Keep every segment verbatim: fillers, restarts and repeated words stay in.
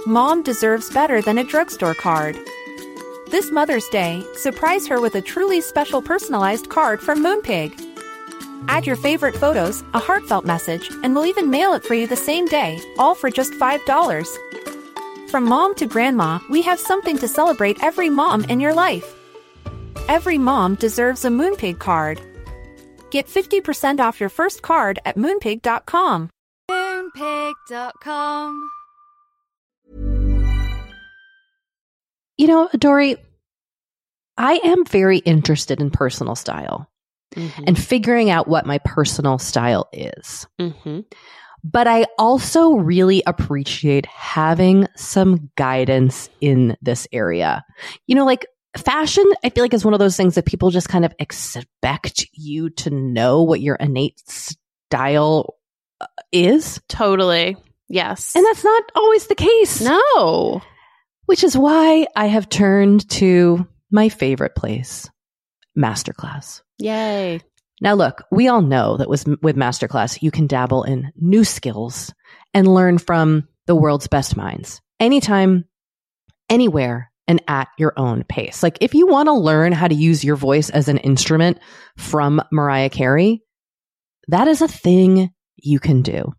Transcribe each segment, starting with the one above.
Mom deserves better than a drugstore card. This Mother's Day, surprise her with a truly special personalized card from Moonpig. Add your favorite photos, a heartfelt message, and we'll even mail it for you the same day, all for just five dollars. From mom to grandma, we have something to celebrate every mom in your life. Every mom deserves a Moonpig card. Get fifty percent off your first card at moonpig dot com. moonpig dot com. You know, Dory, I am very interested in personal style mm-hmm. and figuring out what my personal style is. Mm-hmm. But I also really appreciate having some guidance in this area. You know, like fashion, I feel like is one of those things that people just kind of expect you to know what your innate style is. Totally. Yes. And that's not always the case. No. Which is why I have turned to my favorite place, Masterclass. Yay. Now, look, we all know that with, with Masterclass, you can dabble in new skills and learn from the world's best minds anytime, anywhere, and at your own pace. Like if you want to learn how to use your voice as an instrument from Mariah Carey, that is a thing you can do.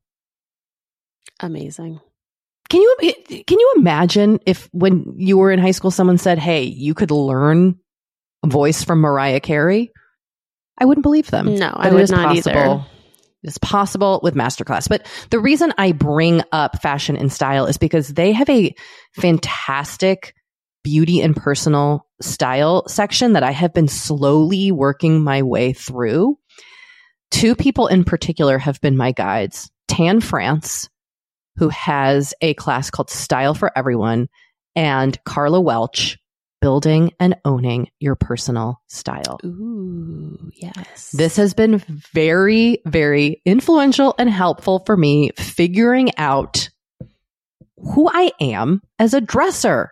Amazing. Can you can you imagine if when you were in high school, someone said, hey, you could learn a voice from Mariah Carey? I wouldn't believe them. No, but I it would is not possible. either. It's possible with Masterclass. But the reason I bring up fashion and style is because they have a fantastic beauty and personal style section that I have been slowly working my way through. Two people in particular have been my guides. Tan France, who has a class called Style for Everyone, and Carla Welch, Building and Owning Your Personal Style. Ooh, yes. This has been very, very influential and helpful for me figuring out who I am as a dresser.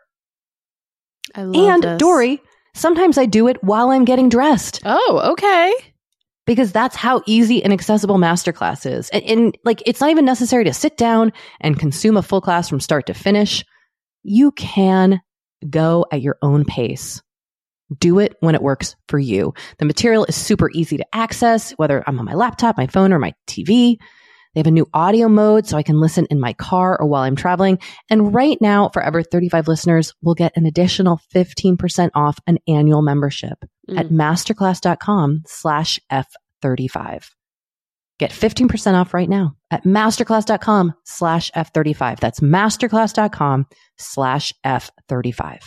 I love and this. Dory, sometimes I do it while I'm getting dressed. Oh, okay. Because that's how easy and accessible Masterclass is. And, and like, it's not even necessary to sit down and consume a full class from start to finish. You can go at your own pace. Do it when it works for you. The material is super easy to access, whether I'm on my laptop, my phone, or my T V. They have a new audio mode so I can listen in my car or while I'm traveling. And right now, Forever thirty-five listeners will get an additional fifteen percent off an annual membership mm. at masterclass.com slash F35. Get fifteen percent off right now at masterclass.com slash F35. That's masterclass.com slash F35.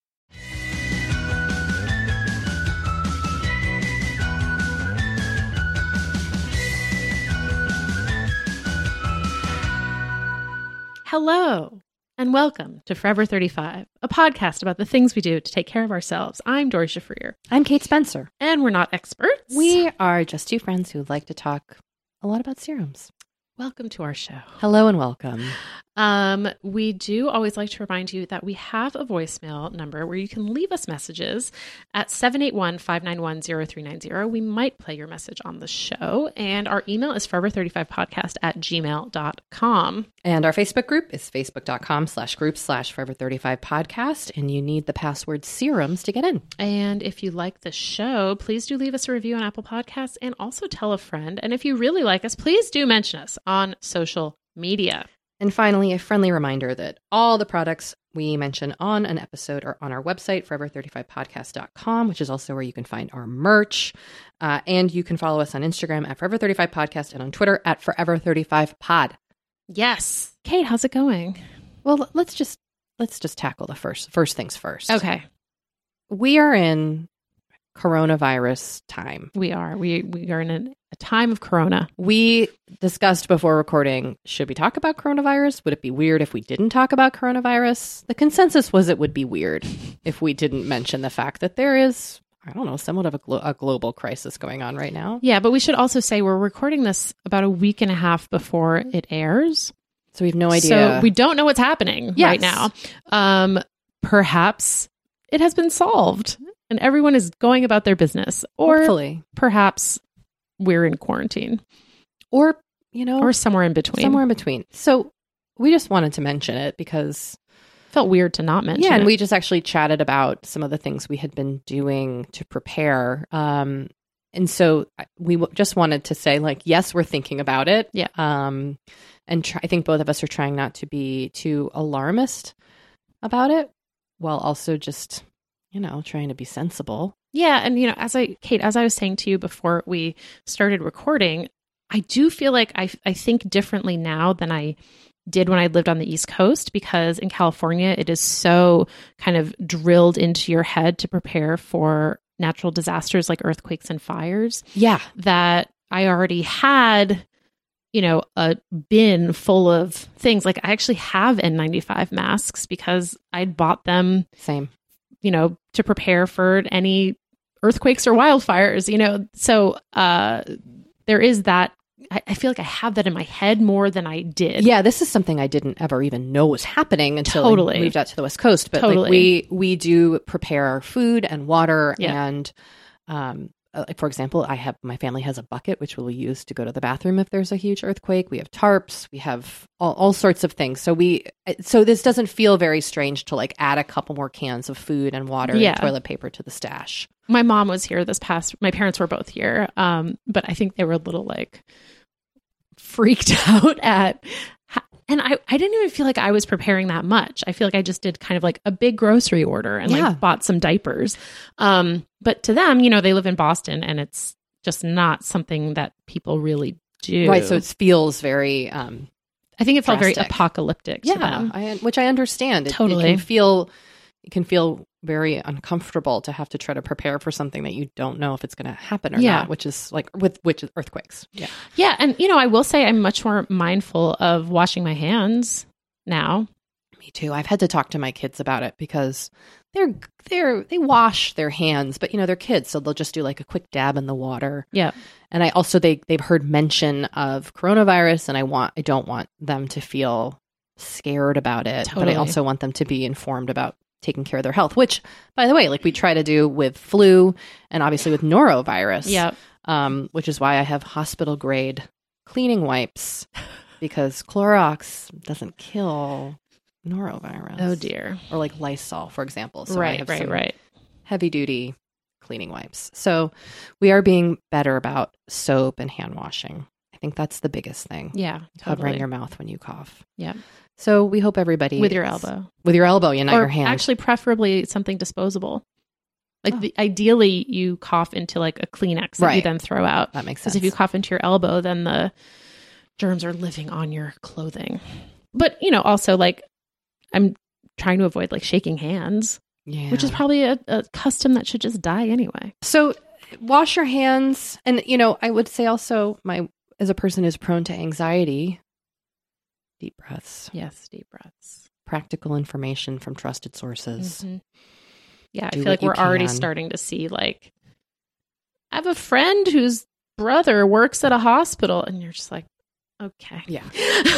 Hello, and welcome to Forever thirty-five, a podcast about the things we do to take care of ourselves. I'm Dory Shafrir. I'm Kate Spencer. And we're not experts. We are just two friends who like to talk a lot about serums. Welcome to our show. Hello and welcome. Um, we do always like to remind you that we have a voicemail number where you can leave us messages at seven eight one, five nine one, zero three nine zero. We might play your message on the show. And our email is forever thirty-five podcast at gmail dot com. And our Facebook group is facebook.com slash group slash forever 35 podcast. And you need the password serums to get in. And if you like the show, please do leave us a review on Apple Podcasts and also tell a friend. And if you really like us, please do mention us on social media. And finally, a friendly reminder that all the products we mention on an episode are on our website, forever thirty-five podcast dot com, which is also where you can find our merch. Uh, and you can follow us on Instagram at forever thirty-five podcast and on Twitter at forever thirty-five pod. Yes. Kate, how's it going? Well, let's just let's just tackle the first first things first. Okay. We are in coronavirus time. We are. We we are in an, a time of corona. We discussed before recording, should we talk about coronavirus? Would it be weird if we didn't talk about coronavirus? The consensus was it would be weird if we didn't mention the fact that there is, I don't know, somewhat of a, glo- a global crisis going on right now. Yeah, but we should also say we're recording this about a week and a half before it airs. So we have no idea. So we don't know what's happening yes. right now. Um, perhaps it has been solved and everyone is going about their business. Or hopefully. Perhaps we're in quarantine. Or, you know. Or somewhere in between. Somewhere in between. So we just wanted to mention it because Felt weird to not mention yeah, and it. we just actually chatted about some of the things we had been doing to prepare. Um, and so we w- just wanted to say, like, yes, we're thinking about it. Yeah. Um, and try- I think both of us are trying not to be too alarmist about it, while also just, you know, trying to be sensible. Yeah. And, you know, as I, Kate, as I was saying to you before we started recording, I do feel like I, I think differently now than I did when I lived on the East Coast, because in California, it is so kind of drilled into your head to prepare for natural disasters like earthquakes and fires. Yeah. That I already had, you know, a bin full of things. Like I actually have N ninety-five masks because I'd bought them, Same. you know, to prepare for any earthquakes or wildfires, you know. So uh, there is that. I, I feel like I have that in my head more than I did. Yeah, this is something I didn't ever even know was happening until Totally. I moved out to the West Coast. But Totally. like we we do prepare our food and water, Yeah. and um, uh, like for example, I have my family has a bucket which we'll use to go to the bathroom if there's a huge earthquake. We have tarps, we have all, all sorts of things. So we so this doesn't feel very strange to like add a couple more cans of food and water Yeah. and toilet paper to the stash. My mom was here this past, my parents were both here. Um, but I think they were a little like freaked out at, and I, I didn't even feel like I was preparing that much. I feel like I just did kind of like a big grocery order and Yeah. like bought some diapers. Um, but to them, you know, they live in Boston and it's just not something that people really do. Right. So it feels very um, I think it felt very drastic. apocalyptic to yeah, them. I, which I understand. It, Totally. it can feel it can feel very uncomfortable to have to try to prepare for something that you don't know if it's going to happen or Yeah. not, which is like with which earthquakes. Yeah. Yeah. And, you know, I will say I'm much more mindful of washing my hands now. Me too. I've had to talk to my kids about it because they're they're they wash their hands, but you know, they're kids, so they'll just do like a quick dab in the water. Yeah. And I also they they've heard mention of coronavirus, and I want I don't want them to feel scared about it, but I Totally. also want them to be informed about taking care of their health, which, by the way, like we try to do with flu and obviously with norovirus. Yeah. Um, which is why I have hospital grade cleaning wipes, because Clorox doesn't kill norovirus. Oh, dear. Or like Lysol, for example. So I right, have right, some right. heavy duty cleaning wipes. So we are being better about soap and hand washing. I think that's the biggest thing. Yeah. Covering Totally. your mouth when you cough. Yeah. So we hope everybody With your is- elbow. with your elbow, yeah, not or your hand. actually, preferably something disposable. Like Oh. the, ideally, you cough into like a Kleenex that you Right. then throw out. That makes Because sense. if you cough into your elbow, then the germs are living on your clothing. But, you know, also like I'm trying to avoid like shaking hands, yeah. which is probably a, a custom that should just die anyway. So wash your hands. And, you know, I would say also, my as a person who's prone to anxiety, deep breaths, Yes, deep breaths. practical information from trusted sources. Mhm. Yeah, I Do feel what like you we're already can. starting to see like, I have a friend whose brother works at a hospital, and you're just like, okay. Yeah.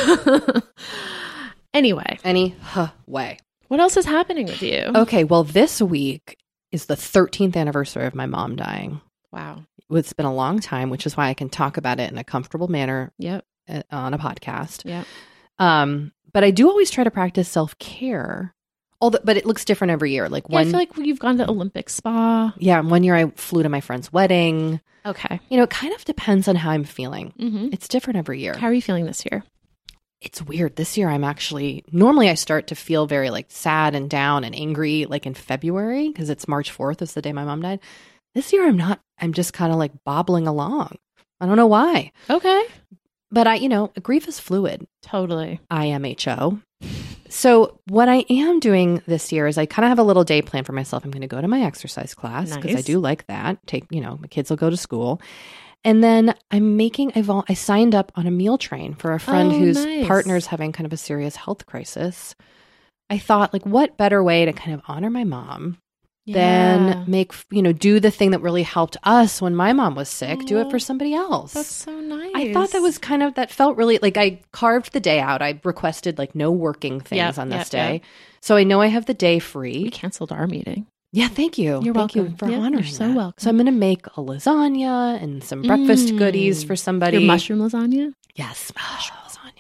Anyway, Any huh, way. what else is happening with you? Okay, well, this week is the thirteenth anniversary of my mom dying. Wow. It's been a long time, which is why I can talk about it in a comfortable manner Yep. uh, on a podcast. Yep. Um, but I do always try to practice self-care. Although, but it looks different every year. Like Yeah, one, I feel like you've gone to Olympic Spa. yeah, one year I flew to my friend's wedding. Okay. You know, it kind of depends on how I'm feeling. Mm-hmm. It's different every year. How are you feeling this year? It's weird. This year I'm actually, normally I start to feel very like sad and down and angry like in February, because it's March fourth is the day my mom died. This year I'm not, I'm just kind of like bobbling along. I don't know why. Okay. But I, you know, grief is fluid. Totally. I M H O. So what I am doing this year is I kind of have a little day plan for myself. I'm going to go to my exercise class because I Nice. do like that. Take, you know, my kids will go to school. And then I'm making, I, vol- I signed up on a meal train for a friend Oh, whose nice. partner's having kind of a serious health crisis. I thought, like, what better way to kind of honor my mom Yeah. than make, you know, do the thing that really helped us when my mom was sick, do it for somebody else. That's so nice. I thought that was kind of, that felt really, like I carved the day out. I requested like no working things Yep, on this yep, day. yep. So I know I have the day We free. canceled our meeting. Yeah, thank you. You're thank welcome. you for Yeah, honoring you're so that. welcome. So I'm going to make a lasagna and some breakfast Mm. goodies for somebody. Your mushroom lasagna? Yes. Mushroom lasagna. Nice.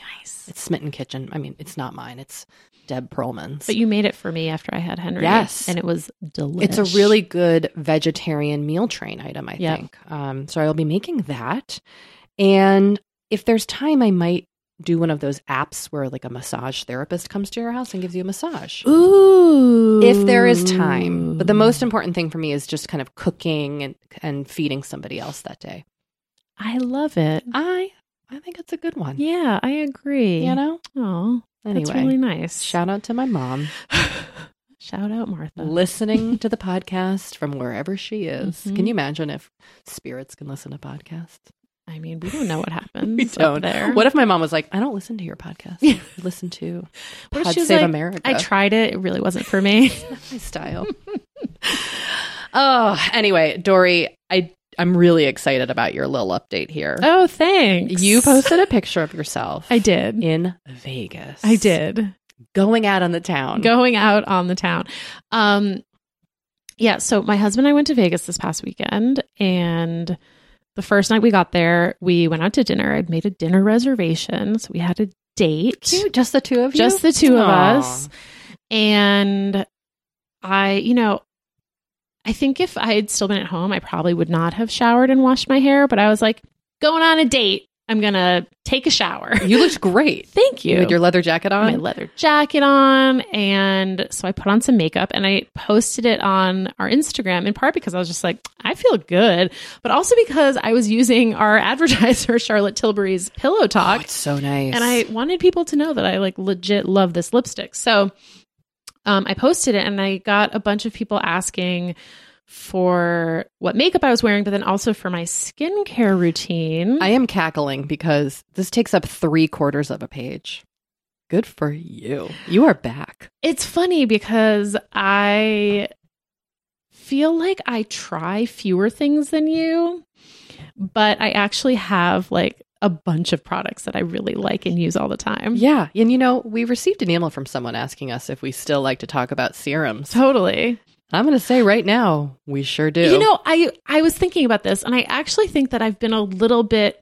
It's Smitten Kitchen. I mean, it's not mine. It's Deb Perlman's. But you made it for me after I had Henry. Yes. And it was delicious. It's a really good vegetarian meal train item, I Yep. think. Um, so I'll be making that. And if there's time, I might do one of those apps where like a massage therapist comes to your house and gives you a massage. Ooh. If there is time. But the most important thing for me is just kind of cooking and, and feeding somebody else that day. I love it. I I think it's a good one. Yeah, I agree. You know? Oh, Anyway, that's really nice. shout out to my mom Shout out, Martha. listening to the podcast from wherever she is. Mhm. Can you imagine if spirits can listen to podcasts? I mean, we don't know what happens We don't. up there. What if my mom was like, I don't listen to your podcast. I listen to What if Pod she was Save like, America. I tried it. It really wasn't for me. my style. Oh, anyway, Dory, I, I'm really excited about your little update here. Oh, thanks. You posted a picture of yourself. I did. In Vegas. I did. Going out on the town. Going out on the town. Um, yeah, so my husband and I went to Vegas this past weekend, and the first night we got there, we went out to dinner. I'd made a dinner reservation, so we had a date. Cute. Just the two of you? Just the two of Aw. us. And I, you know, I think if I had still been at home, I probably would not have showered and washed my hair, but I was like, going on a date, I'm going to take a shower. You looked great. Thank you. You had your leather jacket on? my leather jacket on. And so I put on some makeup and I posted it on our Instagram, in part because I was just like, I feel good, but also because I was using our advertiser, Charlotte Tilbury's Pillow Talk. Oh, it's so nice. And I wanted people to know that I like legit love this lipstick. So um, I posted it and I got a bunch of people asking for what makeup I was wearing, but then also for my skincare routine. I am cackling because this takes up three quarters of a page. Good for you. You are back. It's funny because I feel like I try fewer things than you, but I actually have like a bunch of products that I really like and use all the time. Yeah. And you know, we received an email from someone asking us if we still like to talk about serums. Totally. I'm going to say right now, we sure do. You know, I I was thinking about this, and I actually think that I've been a little bit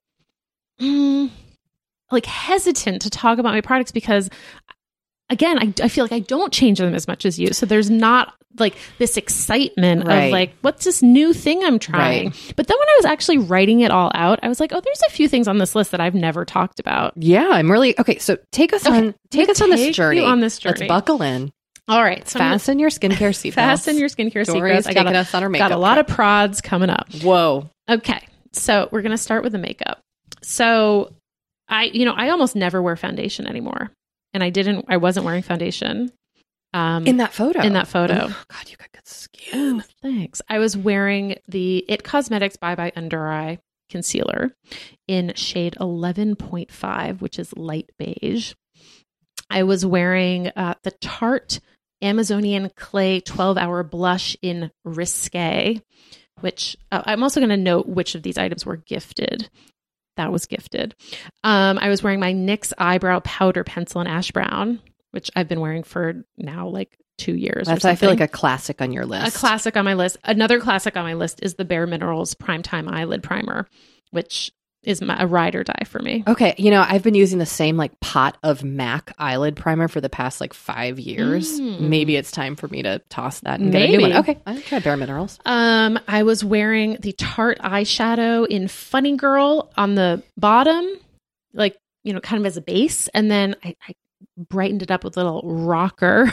mm, like hesitant to talk about my products because, again, I, I feel like I don't change them as much as you. So there's not like this excitement Right. of like, what's this new thing I'm trying? Right. But then when I was actually writing it all out, I was like, oh, there's a few things on this list that I've never talked about. Yeah, I'm really okay. So take us Okay, on take us on take this journey. you on this Let's journey. buckle in. All right. So I'm gonna Fasten your skincare seatbelts. fasten your skincare Dory's secrets. I got taking a, us on our makeup got a lot trip. of prods coming up. Whoa. Okay. So we're going to start with the makeup. So I, you know, I almost never wear foundation anymore. And I didn't, I wasn't wearing foundation. Um, In that photo. in that photo. Oh, God, you got good skin. Oh, thanks. I was wearing the It Cosmetics Bye Bye Under Eye Concealer in shade eleven point five, which is light beige. I was wearing uh, the Tarte Amazonian Clay twelve hour blush in Risque, which uh, I'm also going to note which of these items were gifted. That was gifted. Um, I was wearing my N Y X eyebrow powder pencil in ash brown, which I've been wearing for now like two years. That's, or I feel like something. a classic on your list. A classic on my list. Another classic on my list is the Bare Minerals Primetime Eyelid Primer, which is my, a ride or die for me. Okay, you know, I've been using the same like pot of MAC eyelid primer for the past like five years. Mm. Maybe it's time for me to toss that and get a new Maybe. one. Okay, I'll try Bare Minerals. Um, I was wearing the Tarte eyeshadow in Funny Girl on the bottom, like, you know, kind of as a base. And then I, I brightened it up with a little rocker.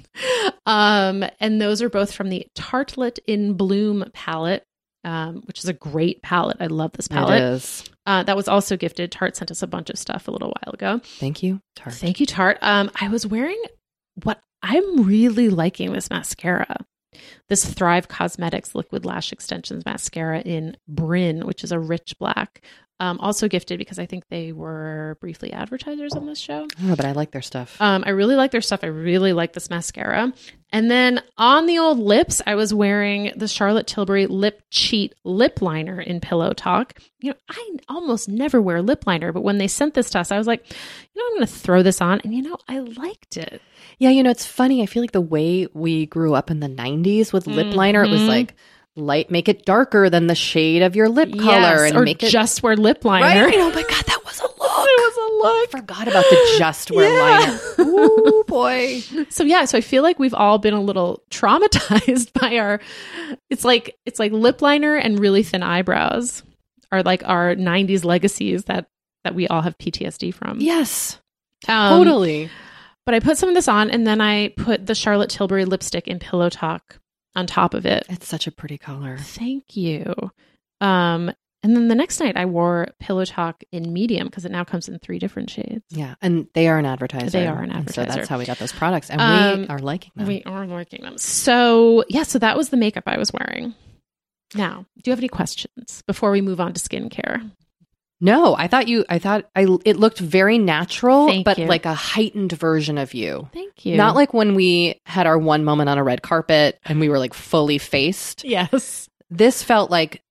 um, and those are both from the Tartelette in Bloom palette, um, which is a great palette. I love this palette. It is. Uh, that was also gifted. Tarte sent us a bunch of stuff a little while ago. Thank you, Tarte. Thank you, Tarte. Um, I was wearing what I'm really liking this mascara. This Thrive Cosmetics Liquid Lash Extensions mascara in Bryn, which is a rich black. Um, also gifted because I think they were briefly advertisers on this show. Oh, but I like their stuff. Um, I really like their stuff. I really like this mascara. And then on the old lips, I was wearing the Charlotte Tilbury Lip Cheat lip liner in Pillow Talk. You know, I almost never wear lip liner, but when they sent this to us, I was like, you know, I'm going to throw this on. And, you know, I liked it. Yeah, you know, it's funny. I feel like the way we grew up in the nineties with lip liner, it was Mhm. like light, make it darker than the shade of your lip color, Yes, and or make it just wear lip liner. right. Oh my God, that was a look. It was a look. Forgot about the just wear Yeah. liner. Oh boy. So yeah, so I feel like we've all been a little traumatized by our, it's like, it's like lip liner and really thin eyebrows are like our nineties legacies that, that we all have P T S D from. Yes. Um, Totally. But I put some of this on and then I put the Charlotte Tilbury lipstick in Pillow Talk on top of it. It's such a pretty color. Thank you. Um, and then the next night I wore Pillow Talk in medium because it now comes in three different shades. Yeah. And they are an advertiser. They are an And so advertiser. that's how we got those products. And Um, we are liking them. We are liking them. So yeah, so that was the makeup I was wearing. Now, do you have any questions before we move on to skincare? No, I thought you, I thought I, it looked very natural, Thank but you. like a heightened version of you. Thank you. Not like when we had our one moment on a red carpet and we were like fully faced. yes. This felt like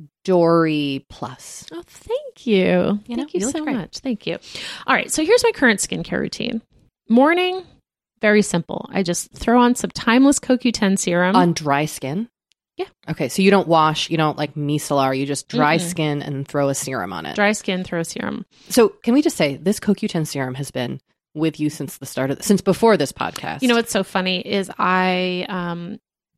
Dory plus. Oh, thank you. You know, thank you, you looked so great. much. Thank you. All right. So here's my current skincare routine. Morning, very simple. I just throw on some Timeless C O Q ten serum. On dry skin? Yeah. Okay, so you don't wash, you don't like micellar, you just dry Mm-mm. skin and throw a serum on it. Dry skin, throw serum. So can we just say this C O Q ten serum has been with you since the start of, since before this podcast. You know what's so funny is I um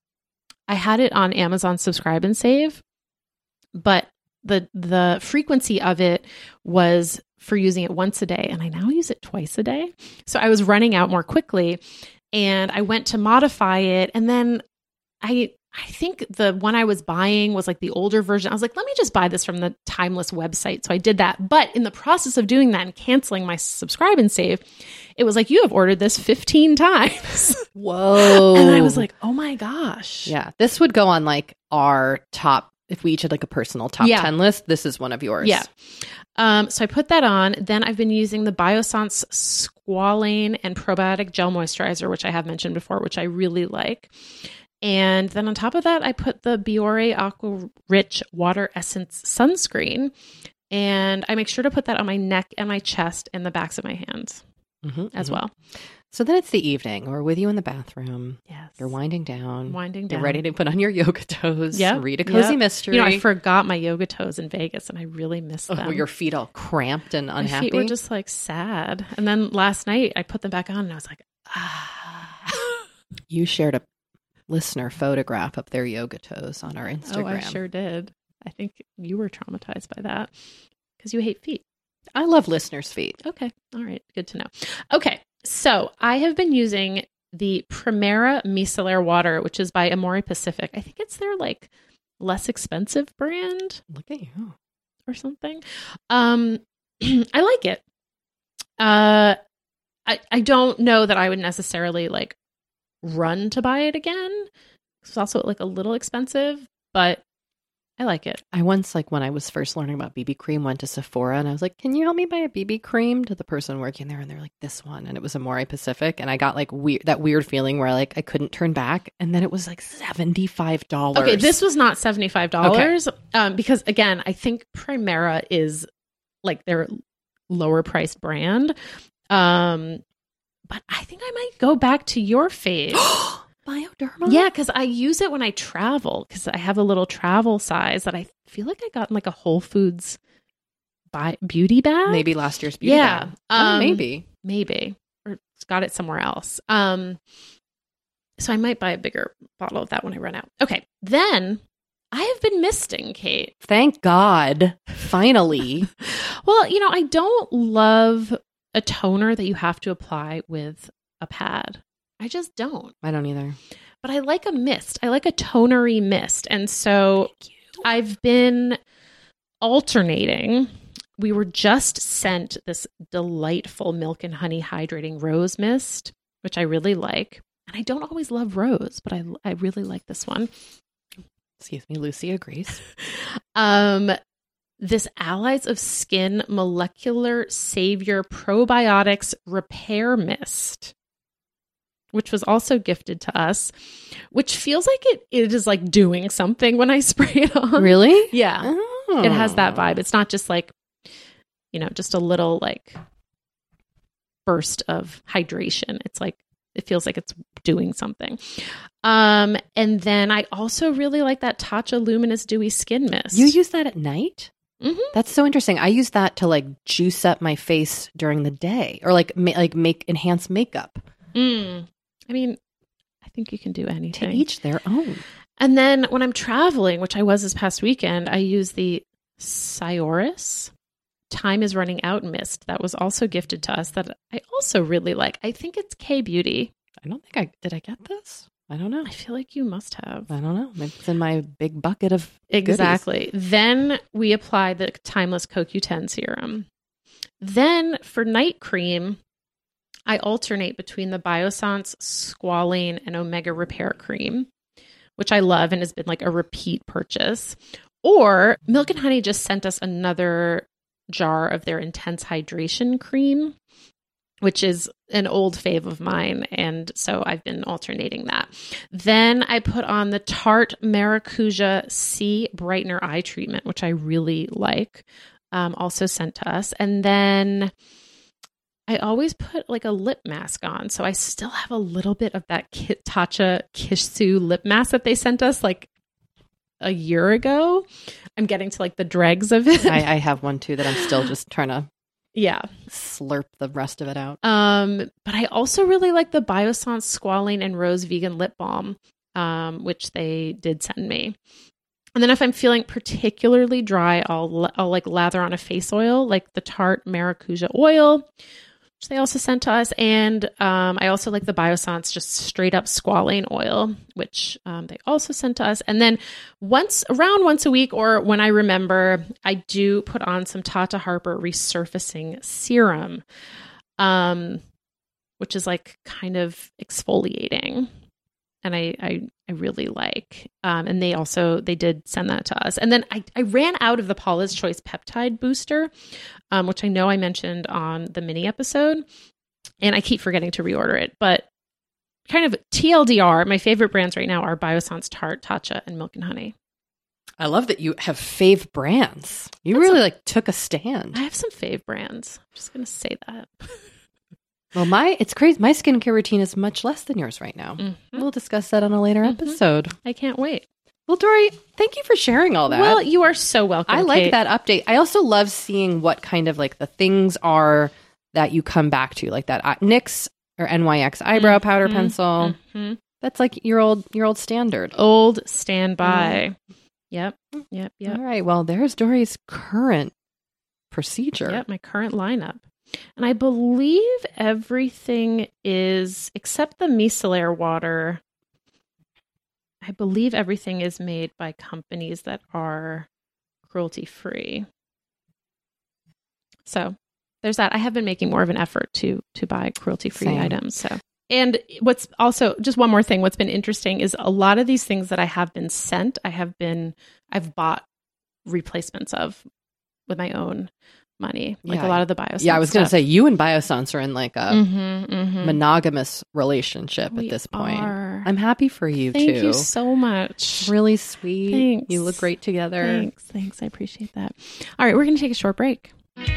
I had it on Amazon Subscribe and Save, but the the frequency of it was for using it once a day, and I now use it twice a day. So I was running out more quickly, and I went to modify it, and then I I think the one I was buying was like the older version. I was like, let me just buy this from the Timeless website. So I did that. But in the process of doing that and canceling my subscribe and save, it was like, you have ordered this fifteen times. Whoa. And I was like, oh my gosh. yeah, this would go on like our top, if we each had like a personal top Yeah. ten list, this is one of yours. Yeah. Um, so I put that on. Then I've been using the Biossance Squalane and Probiotic Gel Moisturizer, which I have mentioned before, which I really like. And then on top of that, I put the Biore Aqua Rich Water Essence Sunscreen. And I make sure to put that on my neck and my chest and the backs of my hands Mhm, as mhm. well. So then it's the evening. We're with you in the bathroom. Yes. You're winding down. Winding You're down. ready to put on your yoga toes. Yep, Read a cozy yep. mystery. You know, I forgot my yoga toes in Vegas and I really missed Oh, them. were your feet all cramped and unhappy? My feet were just like sad. And then last night I put them back on and I was like, ah. You shared a listener photograph of their yoga toes on our Instagram. Oh, I sure did. I think you were traumatized by that because you hate feet. I love listeners' feet. Okay. All right. Good to know. Okay. So I have been using the Primera Micellar Water, which is by Amore Pacific. I think it's their like less expensive brand Look at you. or something. Um, I like it. Uh, I, I don't know that I would necessarily like run to buy it again. It's also like a little expensive, but I like it. I once, like when I was first learning about B B cream, went to Sephora and I was like, can you help me buy a B B cream to the person working there? And they're like, this one. And it was Amore Pacific. And I got like weird, that weird feeling where like I couldn't turn back. And then it was like seventy-five dollars. Okay, this was not seventy-five dollars um, because, again, I think Primera is like their lower priced brand. Um, but I think I might go back to your fave. Bioderma? Yeah, because I use it when I travel because I have a little travel size that I feel like I got in like a Whole Foods buy- beauty bag. Maybe last year's beauty Yeah. bag. Um, oh, maybe. Maybe. Or got it somewhere else. Um, so I might buy a bigger bottle of that when I run out. Okay. Then I have been misting, Kate. Thank God. Finally. Well, you know, I don't love a toner that you have to apply with a pad. I just don't. I don't either. But I like a mist. I like a tonery mist. And so I've been alternating. We were just sent this delightful milk and honey hydrating rose mist, which I really like. And I don't always love rose, but I I really like this one. Excuse me, Lucy agrees. Um, this Allies of Skin Molecular Savior Probiotics Repair Mist, which was also gifted to us, which feels like it, it is like doing something when I spray it on. Really? Yeah. Oh. It has that vibe. It's not just like, you know, just a little like burst of hydration. It's like, it feels like it's doing something. Um, and then I also really like that Tatcha Luminous Dewy Skin Mist. You use that at night? Mm-hmm. That's so interesting. I use that to like juice up my face during the day, or like ma- like make enhance makeup. Mm. I mean, I think you can do anything. To each their own. And then when I'm traveling, which I was this past weekend, I use the Cyoris Time is Running Out mist that was also gifted to us that I also really like. I think it's K-Beauty. I don't think I did I get this? I don't know. I feel like you must have. I don't know. Maybe it's in my big bucket of Exactly. goodies. Then we apply the Timeless C O Q ten serum. Then for night cream, I alternate between the Biossance Squalane and Omega Repair Cream, which I love and has been like a repeat purchase. Or Milk and Honey just sent us another jar of their Intense Hydration Cream, which is an old fave of mine. And so I've been alternating that. Then I put on the Tarte Maracuja C Brightener Eye Treatment, which I really like, um, also sent to us. And then I always put like a lip mask on. So I still have a little bit of that Kit Tatcha Kissu lip mask that they sent us like a year ago. I'm getting to like the dregs of it. I, I have one too that I'm still just trying to yeah slurp the rest of it out. Um, but I also really like the Biossance Squalane and Rose Vegan Lip Balm, um, which they did send me. And then if I'm feeling particularly dry, I'll I'll like lather on a face oil, like the Tarte Maracuja oil, which they also sent to us. And um, I also like the Biossance just straight up squalane oil, which um, they also sent to us. And then once around once a week, or when I remember, I do put on some Tata Harper resurfacing serum, um, which is like kind of exfoliating. And I, I, I really like, um, and they also, they did send that to us. And then I, I ran out of the Paula's Choice Peptide Booster, um, which I know I mentioned on the mini episode, and I keep forgetting to reorder it, but kind of T L D R, my favorite brands right now are Biossance, Tarte, Tatcha, and Milk and Honey. I love that you have fave brands. You That's really a, like took a stand. I have some fave brands. I'm just going to say that. Well, my it's crazy. My skincare routine is much less than yours right now. Mm-hmm. We'll discuss that on a later Mm-hmm. episode. I can't wait. Well, Dory, thank you for sharing all that. Well, you are so welcome. I like Kate. that update. I also love seeing what kind of like the things are that you come back to, like that uh, N Y X or N Y X eyebrow Mm-hmm. powder pencil. Mm-hmm. That's like your old your old standard. Old standby. Mm-hmm. Yep. Yep. Yep. All right. Well, there's Dory's current procedure. Yep. My current lineup. And I believe everything is, except the micellar water, I believe everything is made by companies that are cruelty-free. So there's that. I have been making more of an effort to to buy cruelty-free Same. items. So, and what's also, just one more thing, what's been interesting is a lot of these things that I have been sent, I have been, I've bought replacements of with my own money, like Yeah. a lot of the Biossance Yeah, I was going to stuff. say you and Biossance are in like a Mm-hmm, mm-hmm. monogamous relationship We at this point. are. I'm happy for you Thank too. you so much. Really sweet. Thanks. You look great together. Thanks. Thanks. I appreciate that. All right, we're going to take a short break.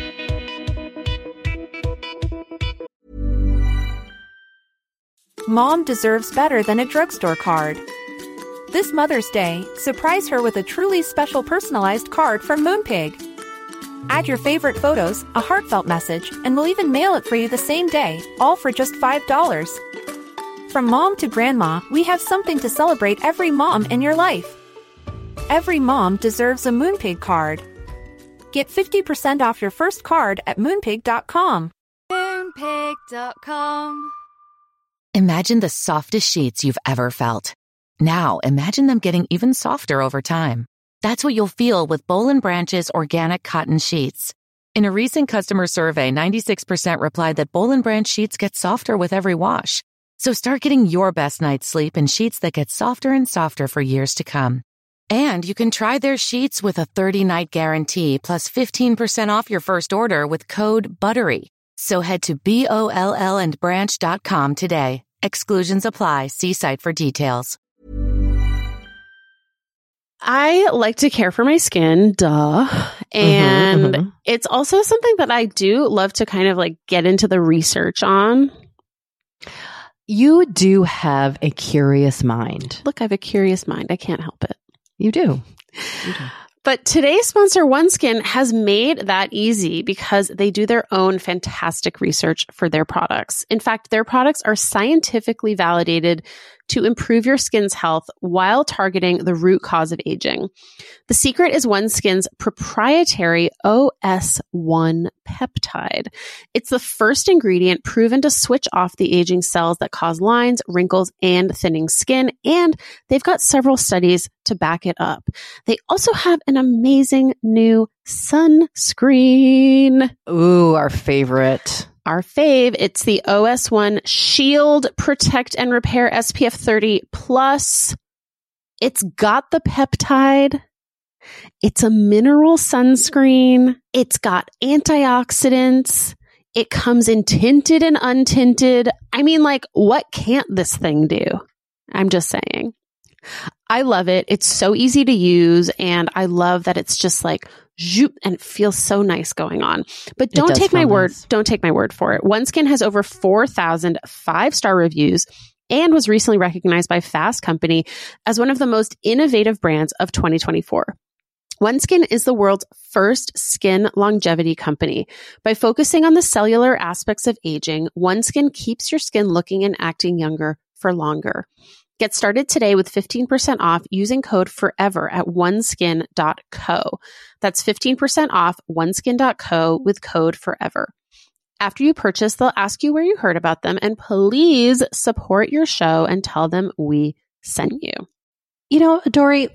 Mom deserves better than a drugstore card. This Mother's Day, surprise her with a truly special personalized card from Moonpig. Add your favorite photos, a heartfelt message, and we'll even mail it for you the same day, all for just five dollars. From mom to grandma, we have something to celebrate every mom in your life. Every mom deserves a Moonpig card. Get fifty percent off your first card at moonpig dot com. Moonpig dot com. Imagine the softest sheets you've ever felt. Now imagine them getting even softer over time. That's what you'll feel with Boll and Branch's organic cotton sheets. In a recent customer survey, ninety-six percent replied that Boll and Branch sheets get softer with every wash. So start getting your best night's sleep in sheets that get softer and softer for years to come. And you can try their sheets with a thirty-night guarantee plus fifteen percent off your first order with code BUTTERY. So head to B O L L and branch dot com today. Exclusions apply. See site for details. I like to care for my skin, duh. And mhm. it's also something that I do love to kind of like get into the research on. You do have a curious mind. Look, I have a curious mind. I can't help it. You do. You do. But today's sponsor, OneSkin, has made that easy because they do their own fantastic research for their products. In fact, their products are scientifically validated to improve your skin's health while targeting the root cause of aging. The secret is OneSkin's proprietary O S one peptide. It's the first ingredient proven to switch off the aging cells that cause lines, wrinkles, and thinning skin, and they've got several studies to back it up. They also have an amazing new sunscreen. Ooh, our favorite. Our fave, it's the O S one Shield Protect and Repair S P F thirty plus. It's got the peptide. It's a mineral sunscreen. It's got antioxidants. It comes in tinted and untinted. I mean, like, what can't this thing do? I'm just saying. I love it. It's so easy to use, and I love that it's just like zoop, and it feels so nice going on. But don't take my word. Nice. Don't take my word for it. OneSkin has over four thousand five-star reviews and was recently recognized by Fast Company as one of the most innovative brands of twenty twenty-four. OneSkin is the world's first skin longevity company. By focusing on the cellular aspects of aging, OneSkin keeps your skin looking and acting younger for longer. Get started today with fifteen percent off using code FOREVER at oneskin dot co. That's fifteen percent off oneskin dot co with code FOREVER. After you purchase, they'll ask you where you heard about them, and please support your show and tell them we sent you. You know, Dory,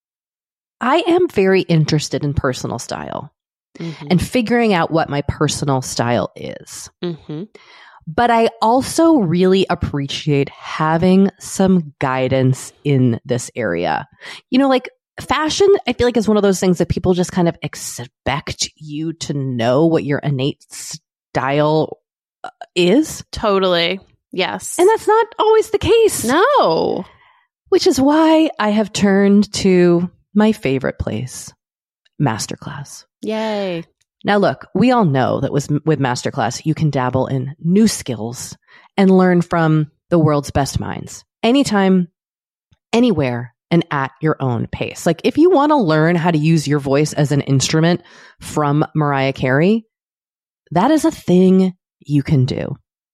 I am very interested in personal style Mm-hmm. and figuring out what my personal style is. Mm-hmm. But I also really appreciate having some guidance in this area. You know, like fashion, I feel like is one of those things that people just kind of expect you to know what your innate style uh, is. Totally. Yes. And that's not always the case. No. Which is why I have turned to my favorite place, Masterclass. Yay. Now, look, we all know that with, with Masterclass, you can dabble in new skills and learn from the world's best minds anytime, anywhere, and at your own pace. Like if you want to learn how to use your voice as an instrument from Mariah Carey, that is a thing you can do.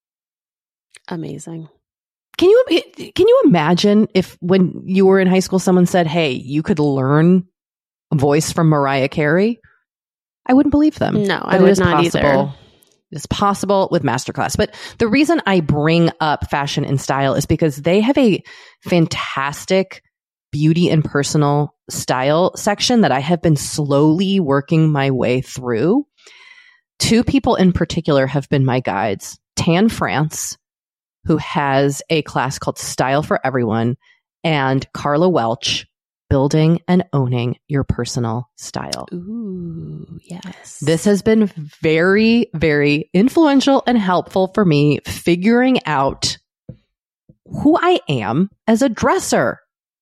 Amazing. Can you can you imagine if when you were in high school, someone said, "Hey, you could learn a voice from Mariah Carey"? I wouldn't believe them. No, but I it would is not possible. either. It's possible with Masterclass. But the reason I bring up fashion and style is because they have a fantastic beauty and personal style section that I have been slowly working my way through. Two people in particular have been my guides. Tan France, who has a class called Style for Everyone, and Carla Welch, Building and Owning Your Personal Style. Ooh, yes. This has been very, very influential and helpful for me figuring out who I am as a dresser.